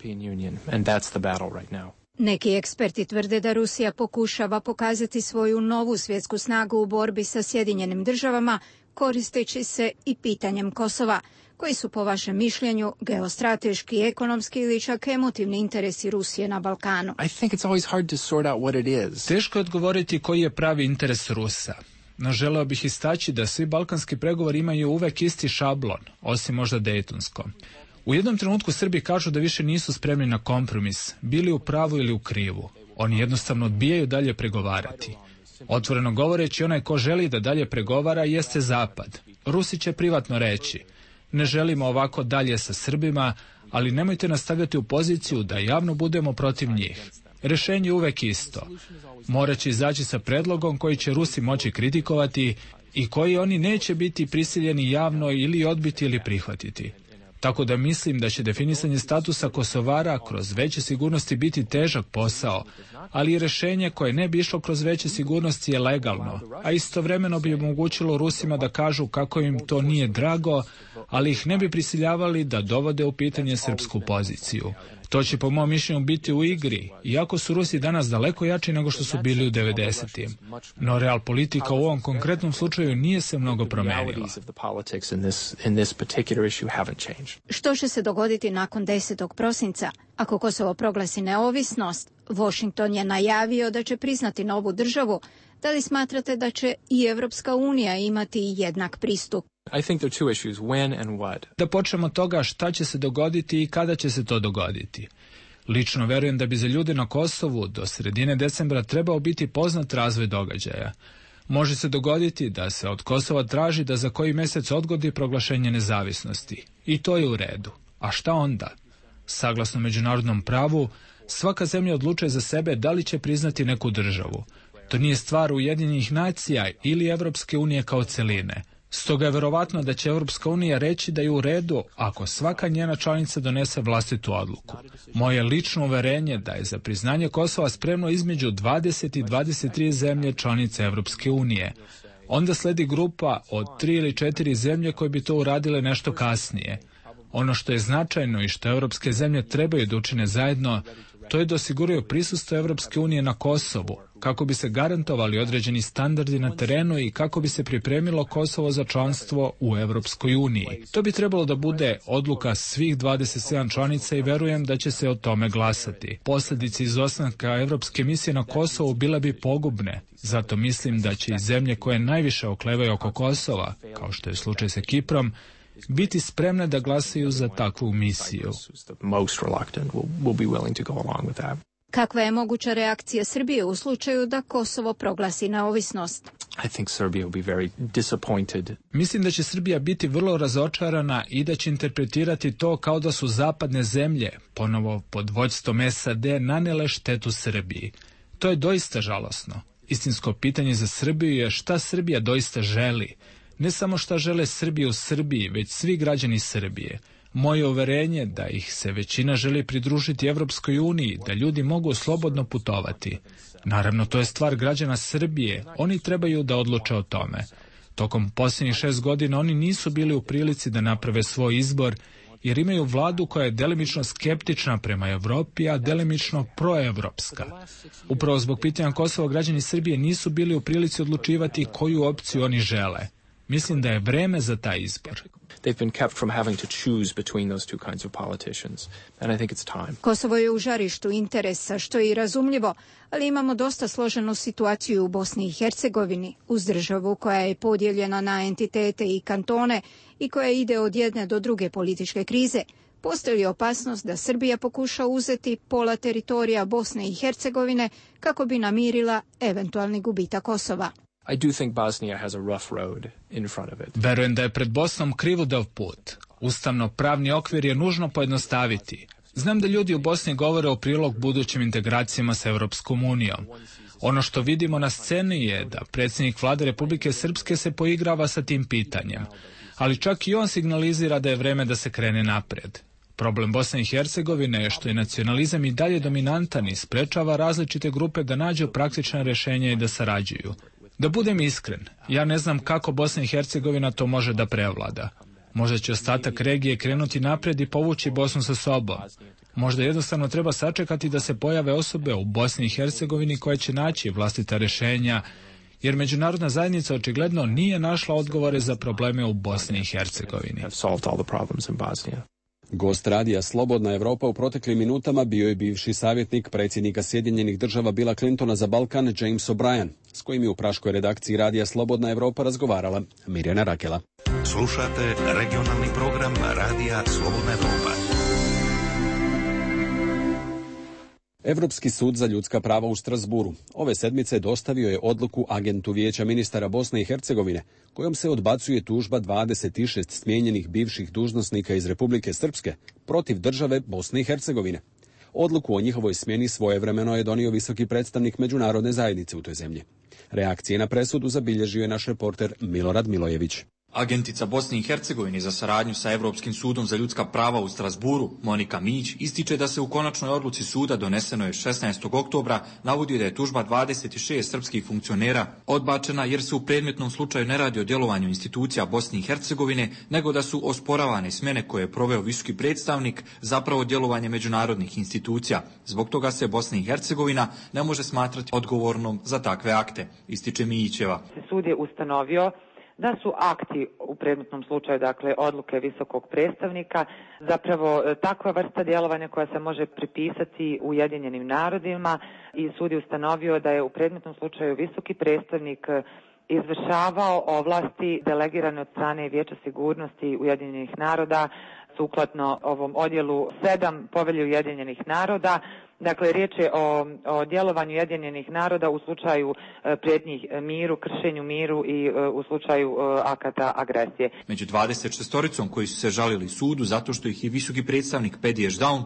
Neki eksperti tvrde da Rusija pokušava pokazati svoju novu svjetsku snagu u borbi sa Sjedinjenim državama, koristeći se i pitanjem Kosova. Koji su po vašem mišljenju geostrateški, ekonomski ili čak emotivni interesi Rusije na Balkanu? Teško je odgovoriti koji je pravi interes Rusa. No želeo bih istaći da svi balkanski pregovori imaju uvek isti šablon, osim možda dejtonskom. U jednom trenutku Srbi kažu da više nisu spremni na kompromis, bili u pravu ili u krivu. Oni jednostavno odbijaju dalje pregovarati. Otvoreno govoreći, onaj ko želi da dalje pregovara jeste Zapad. Rusi će privatno reći: ne želimo ovako dalje sa Srbima, ali nemojte nastavljati u poziciju da javno budemo protiv njih. Rešenje je uvek isto. Morat će izaći sa predlogom koji će Rusi moći kritikovati i koji oni neće biti prisiljeni javno ili odbiti ili prihvatiti. Tako da mislim da će definisanje statusa Kosovara kroz veće sigurnosti biti težak posao, ali i rješenje koje ne bi išlo kroz veće sigurnosti je legalno, a istovremeno bi omogućilo Rusima da kažu kako im to nije drago, ali ih ne bi prisiljavali da dovode u pitanje srpsku poziciju. To će po mom mišljenju biti u igri, iako su Rusi danas daleko jači nego što su bili u 90-im. No real politika u ovom konkretnom slučaju nije se mnogo promenila. Što će se dogoditi nakon 10. prosinca? Ako Kosovo proglasi neovisnost, Washington je najavio da će priznati novu državu. Da li smatrate da će i Evropska unija imati jednak pristup? Da počnemo od toga šta će se dogoditi i kada će se to dogoditi. Lično verujem da bi za ljude na Kosovu do sredine decembra trebao biti poznat razvoj događaja. Može se dogoditi da se od Kosova traži da za koji mjesec odgodi proglašenje nezavisnosti. I to je u redu. A šta onda? Saglasno međunarodnom pravu, svaka zemlja odlučuje za sebe da li će priznati neku državu. To nije stvar Ujedinjenih nacija ili Evropske unije kao celine. Stoga je verovatno da će Evropska unija reći da je u redu ako svaka njena članica donese vlastitu odluku. Moje lično uverenje da je za priznanje Kosova spremno između 20 i 23 zemlje članice Evropske unije. Onda sledi grupa od 3 ili 4 zemlje koje bi to uradile nešto kasnije. Ono što je značajno i što evropske zemlje trebaju da učine zajedno, to je da osiguraju prisustvo Evropske unije na Kosovu, kako bi se garantovali određeni standardi na terenu i kako bi se pripremilo Kosovo za članstvo u Evropskoj uniji. To bi trebalo da bude odluka svih 27 članica i verujem da će se o tome glasati. Posljedice izostanka Evropske misije na Kosovu bile bi pogubne. Zato mislim da će i zemlje koje najviše oklevaju oko Kosova, kao što je slučaj sa Kiprom, biti spremne da glasaju za takvu misiju. Kakva je moguća reakcija Srbije u slučaju da Kosovo proglasi neovisnost? Mislim da će Srbija biti vrlo razočarana i da će interpretirati to kao da su zapadne zemlje, ponovo pod vođstvom SAD, nanele štetu Srbiji. To je doista žalosno. Istinsko pitanje za Srbiju je šta Srbija doista želi. Ne samo šta žele Srbi u Srbiji, već svi građani Srbije. Moje uverenje da ih se većina želi pridružiti Evropskoj uniji, da ljudi mogu slobodno putovati. Naravno, to je stvar građana Srbije, oni trebaju da odluče o tome. Tokom posljednjih 6 godina oni nisu bili u prilici da naprave svoj izbor, jer imaju vladu koja je delimično skeptična prema Evropi, a delimično proevropska. Upravo zbog pitanja Kosova građani Srbije nisu bili u prilici odlučivati koju opciju oni žele. Mislim da je vreme za taj izbor. Kosovo je u žarištu interesa, što je i razumljivo, ali imamo dosta složenu situaciju u Bosni i Hercegovini, uz državu koja je podijeljena na entitete i kantone i koja ide od jedne do druge političke krize. Postoji li opasnost da Srbija pokuša uzeti pola teritorija Bosne i Hercegovine kako bi namirila eventualni gubitak Kosova? Verujem da je pred Bosnom krivudav put. Ustavno-pravni okvir je nužno pojednostaviti. Znam da ljudi u Bosni govore o prilog budućim integracijama s Evropskom unijom. Ono što vidimo na sceni je da predsjednik vlade Republike Srpske se poigrava sa tim pitanjem. Ali čak i on signalizira da je vreme da se krene naprijed. Problem Bosne i Hercegovine je što je nacionalizam i dalje dominantan i sprečava različite grupe da nađu praktična rješenja i da sarađuju. Da budem iskren, ja ne znam kako Bosna i Hercegovina to može da prevlada. Možda će ostatak regije krenuti naprijed i povući Bosnu sa sobom. Možda jednostavno treba sačekati da se pojave osobe u Bosni i Hercegovini koje će naći vlastita rješenja, jer međunarodna zajednica očigledno nije našla odgovore za probleme u Bosni i Hercegovini. Gost radija Slobodna Evropa u proteklim minutama bio je bivši savjetnik predsjednika Sjedinjenih Država Billa Clintona za Balkan James O'Brien, s kojim je u praškoj redakciji radija Slobodna Evropa razgovarala Mirjana Rakela. Slušate regionalni program radija Slobodna Evropa. Evropski sud za ljudska prava u Strasburu ove sedmice dostavio je odluku agentu Vijeća ministara Bosne i Hercegovine, kojom se odbacuje tužba 26 smijenjenih bivših dužnosnika iz Republike Srpske protiv države Bosne i Hercegovine. Odluku o njihovoj smjeni svojevremeno je donio visoki predstavnik međunarodne zajednice u toj zemlji. Reakcije na presudu zabilježio je naš reporter Milorad Milojević. Agentica Bosne i Hercegovine za saradnju sa Evropskim sudom za ljudska prava u Strasburu, Monika Mić, ističe da se u konačnoj odluci suda donesenoj 16. oktobra navodi da je tužba 26 srpskih funkcionera odbačena jer se u predmetnom slučaju ne radi o djelovanju institucija Bosne i Hercegovine, nego da su osporavane smjene koje je proveo visoki predstavnik zapravo djelovanje međunarodnih institucija. Zbog toga se Bosna i Hercegovina ne može smatrati odgovornom za takve akte, ističe Mićeva. Sud je ustanovio da su akti u predmetnom slučaju, dakle odluke visokog predstavnika, zapravo takva vrsta djelovanja koja se može pripisati Ujedinjenim narodima i sud je ustanovio da je u predmetnom slučaju visoki predstavnik izvršavao ovlasti delegirane od strane Vijeća sigurnosti Ujedinjenih naroda sukladno ovom odjelu 7 Povelje Ujedinjenih naroda. Dakle, riječ je o djelovanju Ujedinjenih naroda u slučaju prijetnji miru, kršenju miru i u slučaju akata agresije. Među 26-oricom koji su se žalili sudu zato što ih je visoki predstavnik Pedi Ešdaun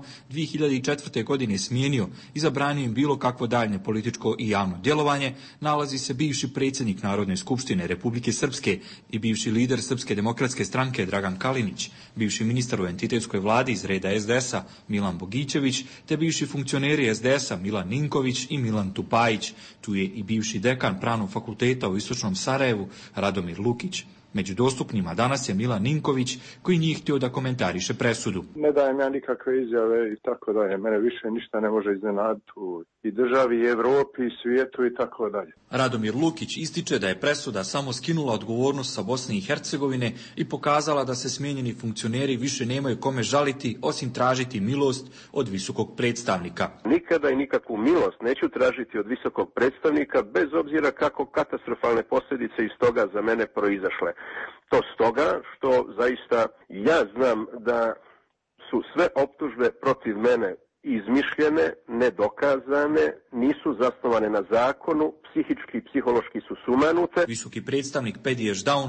2004. godine smijenio i zabranio im bilo kakvo daljnje političko i javno djelovanje, nalazi se bivši predsjednik Narodne skupštine Republike Srpske i bivši lider Srpske demokratske stranke Dragan Kalinić, bivši ministar u entitetskoj vladi iz reda SDS-a Milan Bogićević, te bivši funkcioneri SDS-a Milan Ninković i Milan Tupajić. Tu je i bivši dekan Pravnog fakulteta u Istočnom Sarajevu Radomir Lukić. Među dostupnima danas je Milan Ninković koji nije htio da komentariše presudu. Ne dajem ja nikakve izjave i tako dalje. Mene više ništa ne može iznenaditi i državi, i Evropi, i svijetu i tako dalje. Radomir Lukić ističe da je presuda samo skinula odgovornost sa Bosne i Hercegovine i pokazala da se smijenjeni funkcioneri više nemaju kome žaliti osim tražiti milost od visokog predstavnika. Nikada i nikakvu milost neću tražiti od visokog predstavnika bez obzira kako katastrofalne posljedice iz toga za mene proizašle. To stoga što zaista ja znam da su sve optužbe protiv mene izmišljene, nedokazane, nisu zasnovane na zakonu, psihički i psihološki su sumanute. Visoki predstavnik Pedi Ešdaun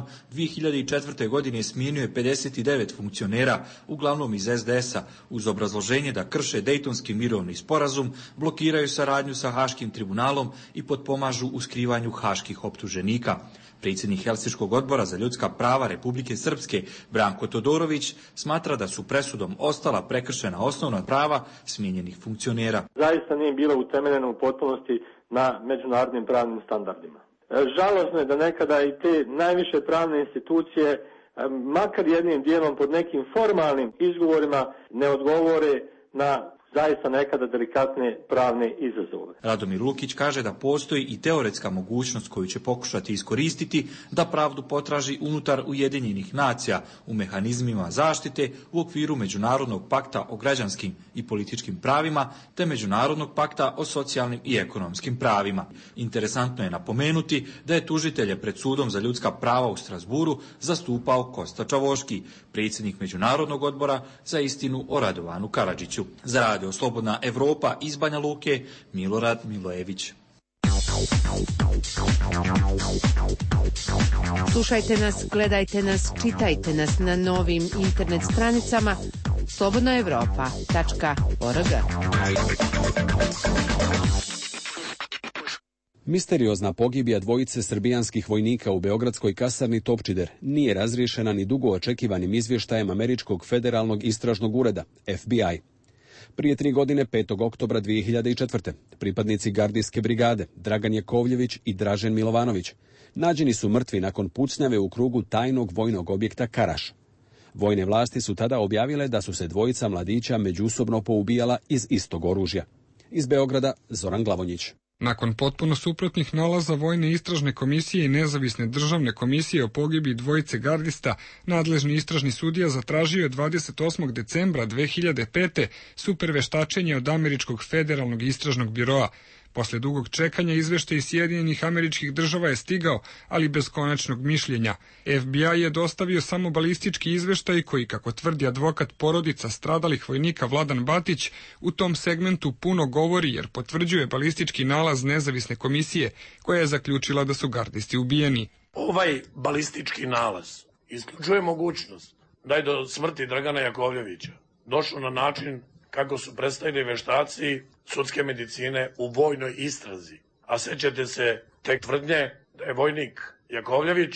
2004. godine smijenio je 59 funkcionera, uglavnom iz SDS-a, uz obrazloženje da krše Dejtonski mirovni sporazum, blokiraju saradnju sa Haškim tribunalom i potpomažu u skrivanju haških optuženika. Predsjednik Helsinškog odbora za ljudska prava Republike Srpske Branko Todorović smatra da su presudom ostala prekršena osnovna prava smijenjenih funkcionera. Zaista nije bilo utemeljeno u potpunosti na međunarodnim pravnim standardima. Žalosno je da nekada i te najviše pravne institucije, makar jednim dijelom pod nekim formalnim izgovorima, ne odgovore na zaista nekada delikatne pravne izazove. Radomir Lukić kaže da postoji i teoretska mogućnost koju će pokušati iskoristiti da pravdu potraži unutar Ujedinjenih nacija u mehanizmima zaštite u okviru Međunarodnog pakta o građanskim i političkim pravima te Međunarodnog pakta o socijalnim i ekonomskim pravima. Interesantno je napomenuti da je tužitelje pred sudom za ljudska prava u Strasburu zastupao Kosta Čavoški, predsjednik Međunarodnog odbora za istinu o Radovanu Karadžiću. Za Radio Slobodna Evropa iz Banja Luke, Milorad Milojević. Slušajte nas, gledajte nas, čitajte nas na novim internet stranicama slobodnaevropa.org. Misteriozna pogibija dvojice srbijanskih vojnika u beogradskoj kasarni Topčider nije razriješena ni dugo očekivanim izvještajem Američkog federalnog istražnog ureda, FBI. Prije 3 godine, 5. oktobra 2004. pripadnici gardijske brigade Dragan Jakovljević i Dražen Milovanović nađeni su mrtvi nakon pucnjave u krugu tajnog vojnog objekta Karaš. Vojne vlasti su tada objavile da su se dvojica mladića međusobno poubijala iz istog oružja. Iz Beograda, Zoran Glavonjić. Nakon potpuno suprotnih nalaza Vojne istražne komisije i Nezavisne državne komisije o pogibiji dvojice gardista, nadležni istražni sudija zatražio je 28. decembra 2005. superveštačenje od Američkog federalnog istražnog biroa. Posle dugog čekanja izveštaj iz Sjedinjenih Američkih Država je stigao, ali bez konačnog mišljenja. FBI je dostavio samo balistički izveštaj koji, kako tvrdi advokat porodica stradalih vojnika Vladan Batić, u tom segmentu puno govori jer potvrđuje balistički nalaz Nezavisne komisije koja je zaključila da su gardisti ubijeni. Ovaj balistički nalaz isključuje mogućnost da je do smrti Dragana Jakovljevića došlo na način kako su predstavili veštaci sudske medicine u vojnoj istrazi. A sećate se tek tvrdnje da je vojnik Jakovljević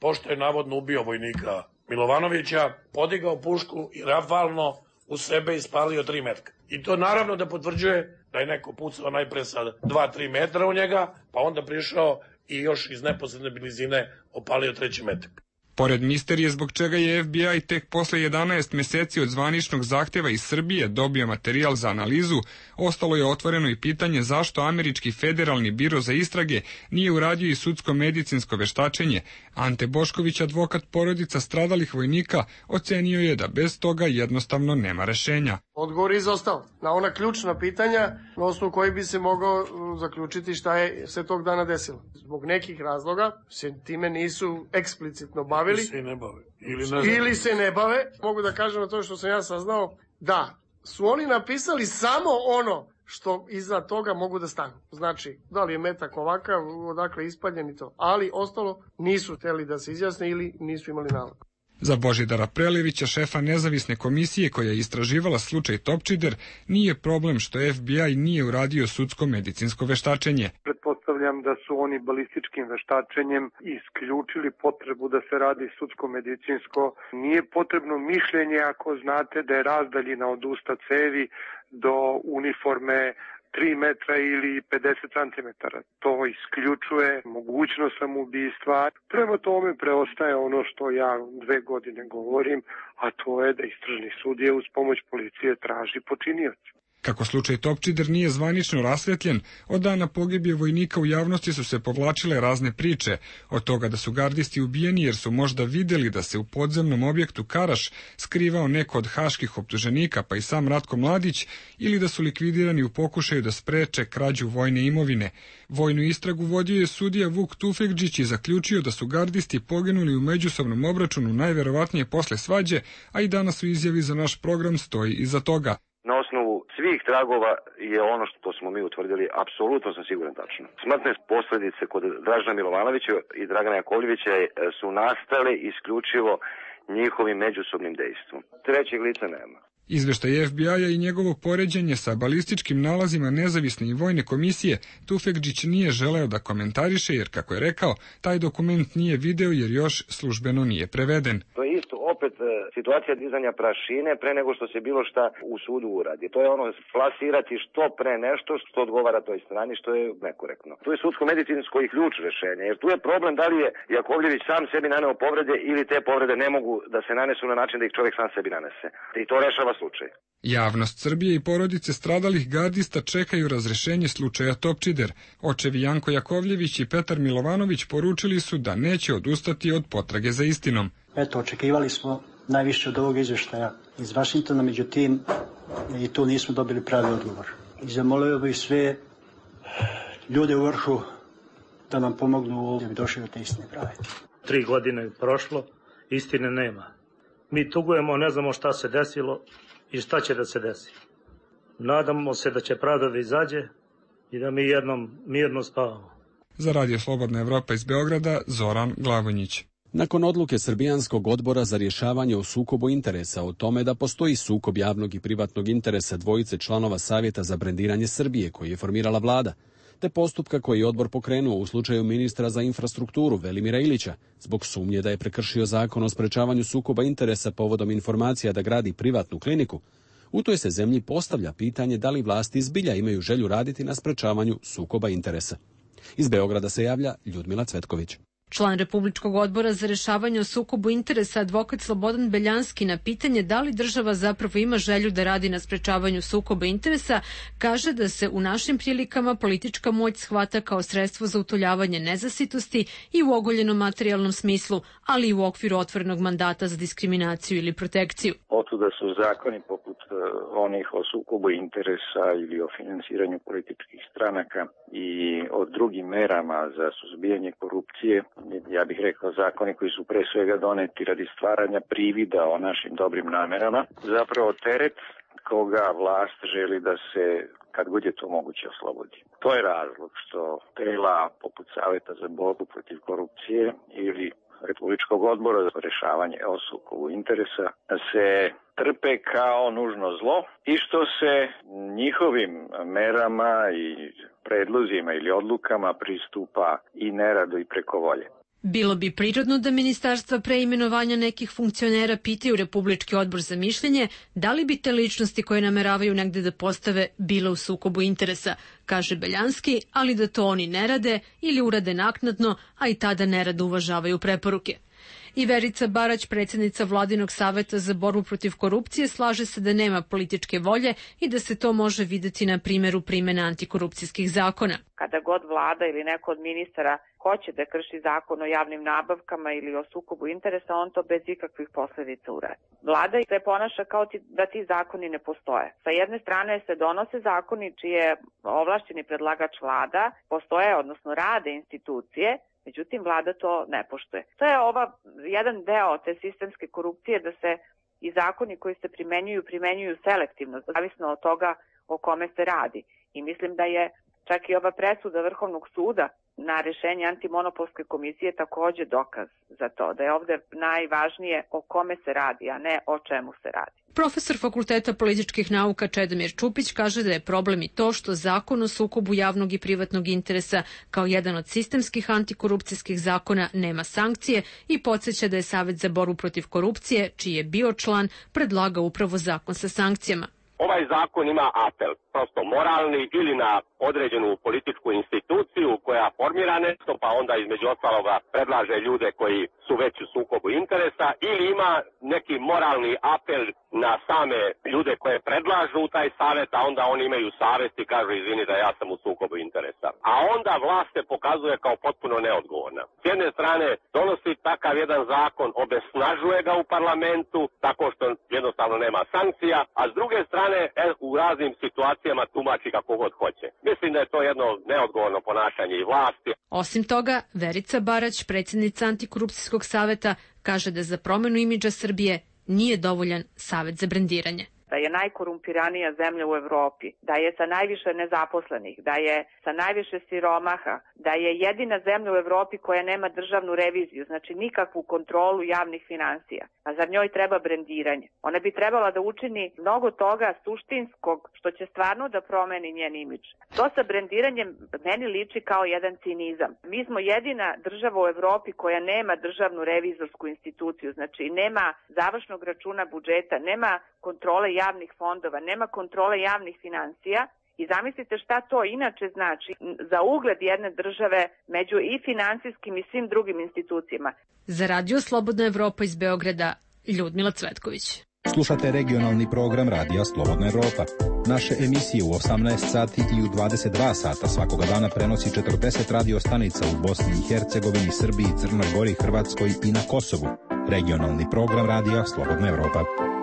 pošto je navodno ubio vojnika Milovanovića, podigao pušku i rafalno u sebe ispalio 3 metka. I to naravno da potvrđuje da je neko pucao najpre sa 2-3 metra u njega, pa onda prišao i još iz neposredne blizine opalio 3. metak. Pored misterije zbog čega je FBI tek posle 11 meseci od zvaničnog zahteva iz Srbije dobio materijal za analizu, ostalo je otvoreno i pitanje zašto Američki federalni biro za istrage nije uradio i sudsko-medicinsko veštačenje. Ante Bošković, advokat porodica stradalih vojnika, ocenio je da bez toga jednostavno nema rešenja. Odgovor je izostao na ona ključna pitanja na osnovu koji bi se mogao zaključiti šta je se tog dana desilo. Zbog nekih razloga se time nisu eksplicitno bavili. Ili se ne bave. Mogu da kažem na to što sam ja saznao, da su oni napisali samo ono što iza toga mogu da stanu. Znači, da li je metak ovakav, odakle ispaljen i to. Ali ostalo nisu hteli da se izjasne ili nisu imali nalog. Za Božidara Prelevića, šefa nezavisne komisije koja je istraživala slučaj Topčider, nije problem što FBI nije uradio sudsko-medicinsko veštačenje. Pretpostavljam da su oni balističkim veštačenjem isključili potrebu da se radi sudsko-medicinsko. Nije potrebno mišljenje ako znate da je razdaljina od usta cevi do uniforme 3 metra ili 50 centimetara. To isključuje mogućnost samoubistva. Prema tome preostaje ono što ja 2 godine govorim, a to je da istražni sudija uz pomoć policije traži počinioca. Kako slučaj Topčider nije zvanično rasvetljen, od dana pogibije vojnika u javnosti su se povlačile razne priče, od toga da su gardisti ubijeni jer su možda videli da se u podzemnom objektu Karaš skrivao neko od haških optuženika, pa i sam Ratko Mladić, ili da su likvidirani u pokušaju da spreče krađu vojne imovine. Vojnu istragu vodio je sudija Vuk Tufekdžić i zaključio da su gardisti poginuli u međusobnom obračunu najverovatnije posle svađe, a i danas u izjavi za naš program stoji iza toga. Na osnovu svih tragova je ono što smo mi utvrdili, apsolutno sam siguran tačno. Smrtne posljedice kod Dražena Milovanovića i Dragana Jakovljevića su nastale isključivo njihovim međusobnim dejstvom. Trećeg lica nema. Izveštaj FBI-a i njegovo poređenje sa balističkim nalazima nezavisne i vojne komisije Tufekdžić nije želeo da komentariše jer, kako je rekao, taj dokument nije video jer još službeno nije preveden. To je isto opet situacija dizanja prašine pre nego što se bilo šta u sudu uradi. To je ono plasirati što pre nešto što odgovara toj strani, što je nekorektno. Tu je sudsko-medicinsko i ključ rešenja, jer tu je problem da li je Jakovljević sam sebi naneo povrede ili te povrede ne mogu da se nanesu na način da ih čovjek sam sebi nanese. I to rešava slučaj. Javnost Srbije i porodice stradalih gardista čekaju razrešenje slučaja Topčider. Očevi Janko Jakovljević i Petar Milovanović poručili su da neće odustati od potrage za istinom. Eto, očekivali smo najviše od ovog izveštaja iz Vašingtona, međutim i tu nismo dobili pravi odgovor. I zamolio bih sve ljude u vrhu da nam pomognu da bi došli do te istine prave. 3 godine je prošlo, istine nema. Mi tugujemo, ne znamo šta se desilo i šta će da se desi. Nadamo se da će pravda da izađe i da mi jednom mirno spavamo. Za Radio Slobodna Evropa iz Beograda, Zoran Glavonjić. Nakon odluke Srbijanskog odbora za rješavanje o sukobu interesa o tome da postoji sukob javnog i privatnog interesa dvojice članova Savjeta za brendiranje Srbije koji je formirala vlada, te postupka koji je odbor pokrenuo u slučaju ministra za infrastrukturu Velimira Ilića zbog sumnje da je prekršio zakon o sprečavanju sukoba interesa povodom informacija da gradi privatnu kliniku, u toj se zemlji postavlja pitanje da li vlasti zbilja imaju želju raditi na sprečavanju sukoba interesa. Iz Beograda se javlja Ljudmila Cvetković. Član Republičkog odbora za rešavanje o sukobu interesa advokat Slobodan Beljanski na pitanje da li država zapravo ima želju da radi na sprečavanju sukoba interesa kaže da se u našim prilikama politička moć shvata kao sredstvo za utoljavanje nezasitosti i u ogoljenom materijalnom smislu, ali i u okviru otvorenog mandata za diskriminaciju ili protekciju. Otuda su zakoni poput onih o sukobu interesa ili o finansiranju političkih stranaka i o drugim merama za suzbijanje korupcije, ja bih rekao zakoni koji su pre svega doneti radi stvaranja privida o našim dobrim namerama, zapravo teret koga vlast želi da se, kad god je to moguće, oslobodi. To je razlog što tela poput Saveta za borbu protiv korupcije ili Republičkog odbora za rešavanje o sukobu interesa se trpe kao nužno zlo i što se njihovim merama i predlozima ili odlukama pristupa i nerado i preko volje. Bilo bi prirodno da ministarstva pre imenovanja nekih funkcionera pitaju Republički odbor za mišljenje da li bi te ličnosti koje nameravaju negde da postave bile u sukobu interesa, kaže Beljanski, ali da to oni ne rade ili urade naknadno, a i tada nerado uvažavaju preporuke. I Verica Barać, predsjednica Vladinog saveta za borbu protiv korupcije, slaže se da nema političke volje i da se to može videti na primjeru primjene antikorupcijskih zakona. Kada god vlada ili neko od ministara hoće da krši zakon o javnim nabavkama ili o sukobu interesa, on to bez ikakvih posljedica uradi. Vlada se ponaša kao da ti zakoni ne postoje. Sa jedne strane se donose zakoni čiji je ovlašćeni predlagač vlada, postoje, odnosno rade institucije, međutim, vlada to ne poštuje. To je jedan deo te sistemske korupcije da se i zakoni koji se primenjuju selektivno, zavisno od toga o kome se radi. I mislim da je čak i ova presuda Vrhovnog suda na rešenje antimonopolske komisije takođe dokaz za to, da je ovde najvažnije o kome se radi, a ne o čemu se radi. Profesor Fakulteta političkih nauka Čedomir Čupić kaže da je problem i to što zakon o sukobu javnog i privatnog interesa kao jedan od sistemskih antikorupcijskih zakona nema sankcije i podsjeća da je Savet za borbu protiv korupcije, čiji je bio član, predlagao upravo zakon sa sankcijama. Ovaj zakon ima apel, prosto moralni, ili na određenu političku instituciju koja formira nešto, pa onda između ostaloga predlaže ljude koji su već u sukobu interesa, ili ima neki moralni apel na same ljude koje predlažu u taj savjet, a onda oni imaju savjest i kažu izvini da ja sam u sukobu interesa. A onda vlast se pokazuje kao potpuno neodgovorna. S jedne strane donosi takav jedan zakon, obesnažuje ga u parlamentu, tako što jednostavno nema sankcija, a s druge strane u raznim situacijama tumači kako god hoće. Mislim da je to jedno neodgovorno ponašanje i vlasti. Osim toga, Verica Barać, predsjednica Antikorupcijskog saveta, kaže da za promjenu imidža Srbije nije dovoljan savet za brendiranje. Da je najkorumpiranija zemlja u Evropi, da je sa najviše nezaposlenih, da je sa najviše siromaha, da je jedina zemlja u Evropi koja nema državnu reviziju, znači nikakvu kontrolu javnih finansija, a za njoj treba brendiranje. Ona bi trebala da učini mnogo toga suštinskog što će stvarno da promeni njen imidž. To sa brendiranjem meni liči kao jedan cinizam. Mi smo jedina država u Evropi koja nema državnu revizorsku instituciju, znači nema završnog računa budžeta, nema kontrole javnih fondova, nema kontrole javnih financija i zamislite šta to inače znači za ugled jedne države među i finansijskim i svim drugim institucijama. Za Radio Slobodna Evropa iz Beograda, Ljudmila Cvetković. Slušate regionalni program Radija Slobodna Evropa. Naše emisije u 18 sati i u 22 sata svakoga dana prenosi 40 radio stanica u Bosni i Hercegovini, Srbiji, Crnoj Gori, Hrvatskoj i na Kosovu. Regionalni program Radija Slobodna Evropa.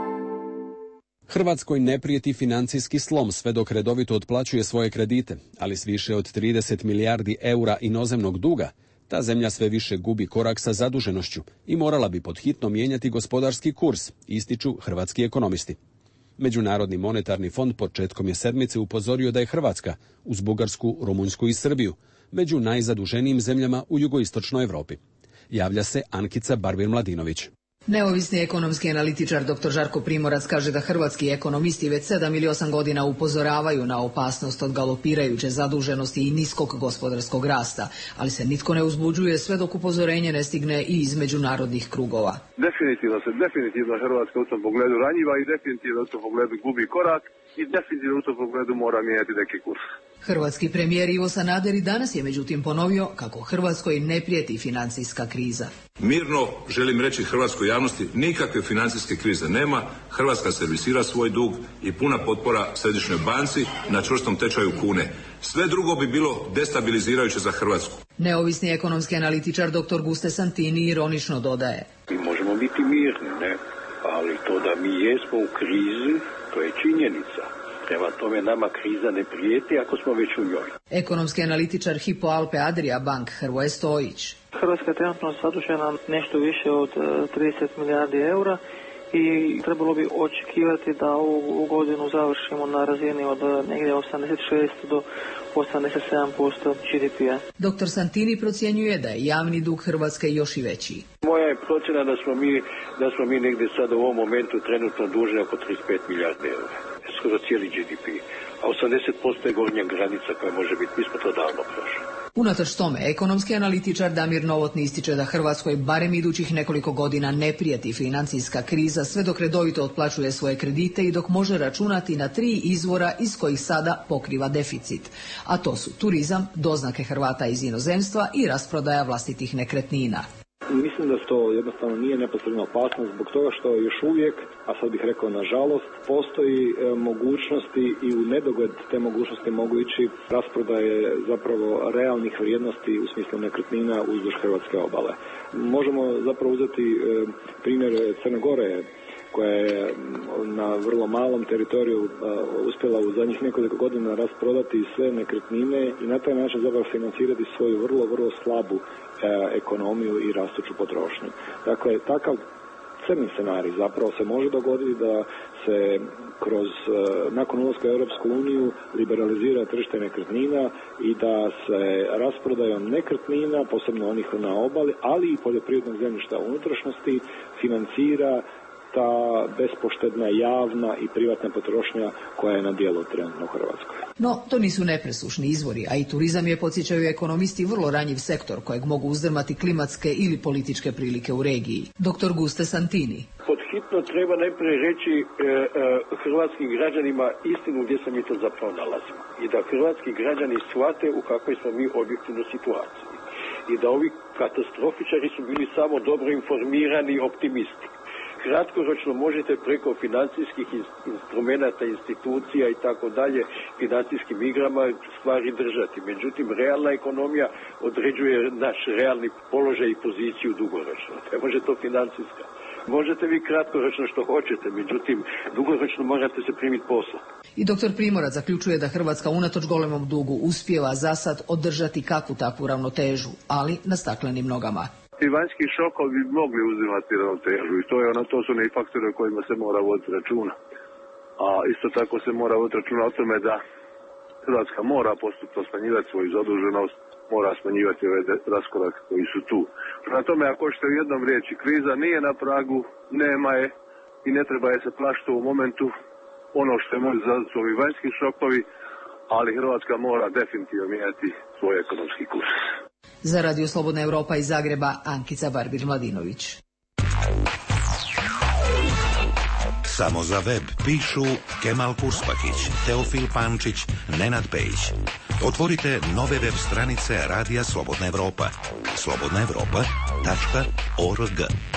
Hrvatskoj ne prijeti financijski slom sve dok redovito otplaćuje svoje kredite, ali s više od 30 milijardi eura inozemnog duga, ta zemlja sve više gubi korak sa zaduženošću i morala bi pod hitno mijenjati gospodarski kurs, ističu hrvatski ekonomisti. Međunarodni monetarni fond početkom je sedmice upozorio da je Hrvatska, uz Bugarsku, Rumunjsku i Srbiju, među najzaduženijim zemljama u jugoistočnoj Evropi. Javlja se Ankica Barbir-Mladinović. Neovisni ekonomski analitičar dr. Žarko Primorac kaže da hrvatski ekonomisti već 7 ili 8 godina upozoravaju na opasnost od galopirajuće zaduženosti i niskog gospodarskog rasta, ali se nitko ne uzbuđuje sve dok upozorenje ne stigne i iz međunarodnih krugova. Definitivno Hrvatska u tom pogledu ranjiva i definitivno u tom pogledu gubi korak i definitivno u tom pogledu mora mijenjati neki kurs. Hrvatski premijer Ivo Sanader i danas je međutim ponovio kako Hrvatskoj ne prijeti financijska kriza. Mirno želim reći hrvatskoj javnosti, nikakve financijske krize nema, Hrvatska servisira svoj dug i puna potpora Središnjoj banci na čvrstom tečaju kune. Sve drugo bi bilo destabilizirajuće za Hrvatsku. Neovisni ekonomski analitičar dr. Guste Santini ironično dodaje. Mi možemo biti mirni, ne? Ali to da mi jesmo u krizi, to je činjenica. Prema tome nama kriza ne prijeti ako smo već u njoj. Ekonomski analitičar Hypo Alpe Adria Bank Hrvoje Stojić. Hrvatska je trenutno zadužena nešto više od 30 milijardi eura i trebalo bi očekivati da ovu godinu završimo na razini od negdje 86 do 87% GDP-a. Dr. Santini procjenjuje da je javni dug Hrvatske još i veći. Moja je procjena da smo mi negdje sada u ovom momentu trenutno dužni oko 35 milijardi eura. Skoro cijeli GDP. A 80% je gornja granica koja može biti. Mi smo to davno prošli. Unatoč tome, ekonomski analitičar Damir Novotni ističe da Hrvatskoj barem idućih nekoliko godina ne prijeti financijska kriza sve dok redovito otplaćuje svoje kredite i dok može računati na 3 izvora iz kojih sada pokriva deficit. A to su turizam, doznake Hrvata iz inozemstva i rasprodaja vlastitih nekretnina. Mislim da to jednostavno nije neposredna opasnost zbog toga što još uvijek, a sad bih rekao nažalost, postoji mogućnosti i u nedogled te mogućnosti mogu ići rasprodaje zapravo realnih vrijednosti u smislu nekretnina uzduž hrvatske obale. Možemo zapravo uzeti primjer Crne Gore, koja je na vrlo malom teritoriju uspjela u zadnjih nekoliko godina rasprodati sve nekretnine i na taj način zapravo financirati svoju vrlo slabu ekonomiju i rastuću potrošnju. Dakle, takav crni scenarij zapravo se može dogoditi da se kroz nakon ulaska u Europsku uniju liberalizira tržište nekretnina i da se rasprodajom nekretnina, posebno onih na obali, ali i poljoprivrednog zemljišta u unutrašnjosti financira ta bespoštedna javna i privatna potrošnja koja je na djelu trenutno u Hrvatskoj. No, to nisu nepresušni izvori, a i turizam je, podsjećaju ekonomisti, vrlo ranjiv sektor kojeg mogu uzdrmati klimatske ili političke prilike u regiji. Dr. Guste Santini. Pod hitno treba najprije reći hrvatskim građanima istinu gdje se mi to zapravo nalazimo. I da hrvatski građani shvate u kakvoj smo mi objektivnoj situaciji. I da ovi katastrofičari su bili samo dobro informirani optimisti. Kratkoročno možete preko financijskih instrumenata, institucija i tako dalje, financijskim igrama stvari držati. Međutim, realna ekonomija određuje naš realni položaj i poziciju dugoročno. Ne može to financijska. Možete vi kratkoročno što hoćete, međutim, dugoročno morate se primiti posla. I dr. Primorac zaključuje da Hrvatska unatoč golemom dugu uspijeva za sad održati kakvu takvu ravnotežu, ali na staklenim nogama. I vanjski šokovi bi mogli uzimati ravnotežu i to su neki faktori o kojima se mora voditi računa. A isto tako se mora voditi računa o tome da Hrvatska mora postupno smanjivati svoju zaduženost, mora smanjivati ove raskorake koji su tu. Prema tome, ako ćete u jednom riječi, kriza nije na pragu, nema je i ne treba je se plašiti u momentu. Ono što je može izazvati su ovi vanjski šokovi, ali Hrvatska mora definitivno mijenjati svoj ekonomski kurs. Za Radio Slobodna Europa iz Zagreba, Ankica Barbić-Mladinović. Samo za web pišu Kemal Kurspakić, Teofil Pančić, Nenad Pejić. Otvorite nove web stranice Radija Slobodna Europa. slobodnaevropa.org.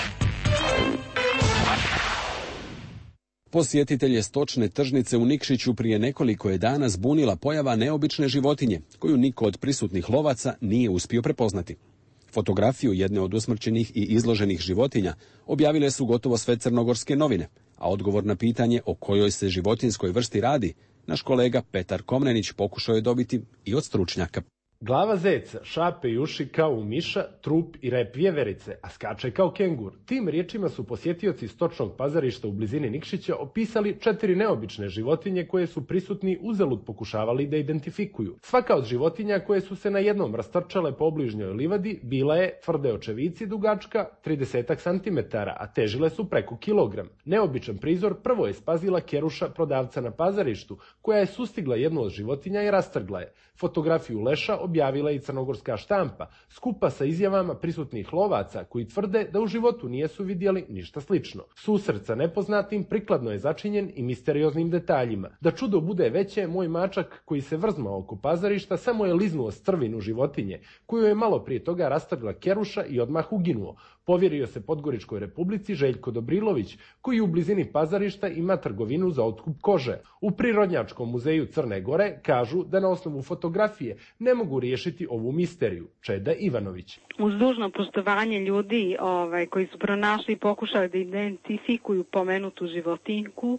Posjetitelje stočne tržnice u Nikšiću prije nekoliko je dana zbunila pojava neobične životinje, koju niko od prisutnih lovaca nije uspio prepoznati. Fotografiju jedne od usmrćenih i izloženih životinja objavile su gotovo sve crnogorske novine, a odgovor na pitanje o kojoj se životinjskoj vrsti radi, naš kolega Petar Komnenić pokušao je dobiti i od stručnjaka. Glava zeca, šape i uši kao u miša, trup i rep vjeverice, a skače kao kengur. Tim riječima su posjetioci stočnog pazarišta u blizini Nikšića opisali 4 neobične životinje koje su prisutni uzalud pokušavali da identifikuju. Svaka od životinja koje su se na jednom rastrčale po obližnjoj livadi bila je tvrde očevici dugačka 30 cm, a težile su preko kilogram. Neobičan prizor prvo je spazila Keruša, prodavca na pazarištu, koja je sustigla jednu od životinja i rastrgla je. Fotografiju leša objavila i crnogorska štampa, skupa sa izjavama prisutnih lovaca koji tvrde da u životu nisu vidjeli ništa slično. Susret sa nepoznatim prikladno je začinjen i misterioznim detaljima. Da čudo bude veće, moj mačak koji se vrzmao oko pazarišta samo je liznuo strvinu životinje, koju je malo prije toga rastrgla Keruša i odmah uginuo. Povjerio se Podgoričkoj Republici Željko Dobrilović, koji u blizini pazarišta ima trgovinu za otkup kože. U Prirodnjačkom muzeju Crne Gore kažu da na osnovu fotografije ne mogu riješiti ovu misteriju. Čeda Ivanović. Uz dužno poštovanje ljudi koji su pronašli i pokušali da identifikuju pomenutu životinjku,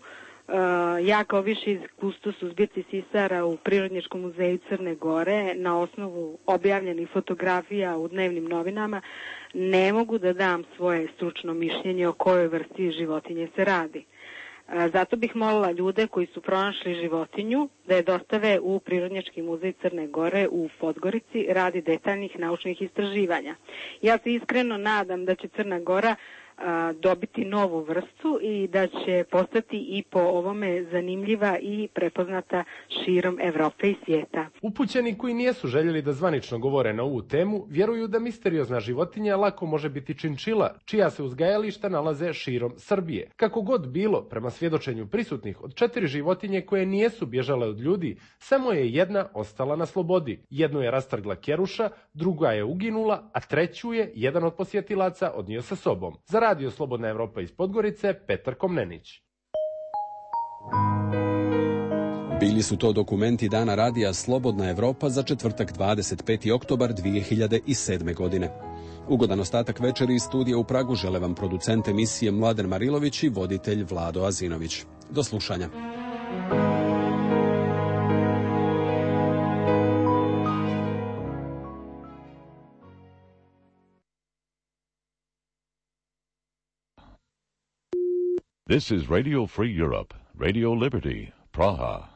ja kao viši kustos u zbirci sisara u Prirodnjačkom muzeju Crne Gore na osnovu objavljenih fotografija u dnevnim novinama ne mogu da dam svoje stručno mišljenje o kojoj vrsti životinje se radi. Zato bih molila ljude koji su pronašli životinju da je dostave u Prirodnjački muzej Crne Gore u Podgorici radi detaljnih naučnih istraživanja. Ja se iskreno nadam da će Crna Gora dobiti novu vrstu i da će postati i po ovome zanimljiva i prepoznata širom Evrope i svijeta. Upućeni koji nijesu željeli da zvanično govore na ovu temu, vjeruju da misteriozna životinja lako može biti činčila, čija se uzgajališta nalaze širom Srbije. Kako god bilo, prema svjedočenju prisutnih, od 4 životinje koje nijesu bježale od ljudi, samo je jedna ostala na slobodi. Jednu je rastrgla keruša, druga je uginula, a treću je jedan od posjetilaca odnio sa sobom. Za Radio Slobodna Evropa iz Podgorice, Petar Komnenić. Bili su to dokumenti Dana radija Slobodna Evropa za četvrtak 25. oktobar 2007. godine. Ugodan ostatak večeri iz studija u Pragu žele vam producent emisije Mladen Marilović i voditelj Vlado Azinović. Do slušanja. This is Radio Free Europe, Radio Liberty, Praha.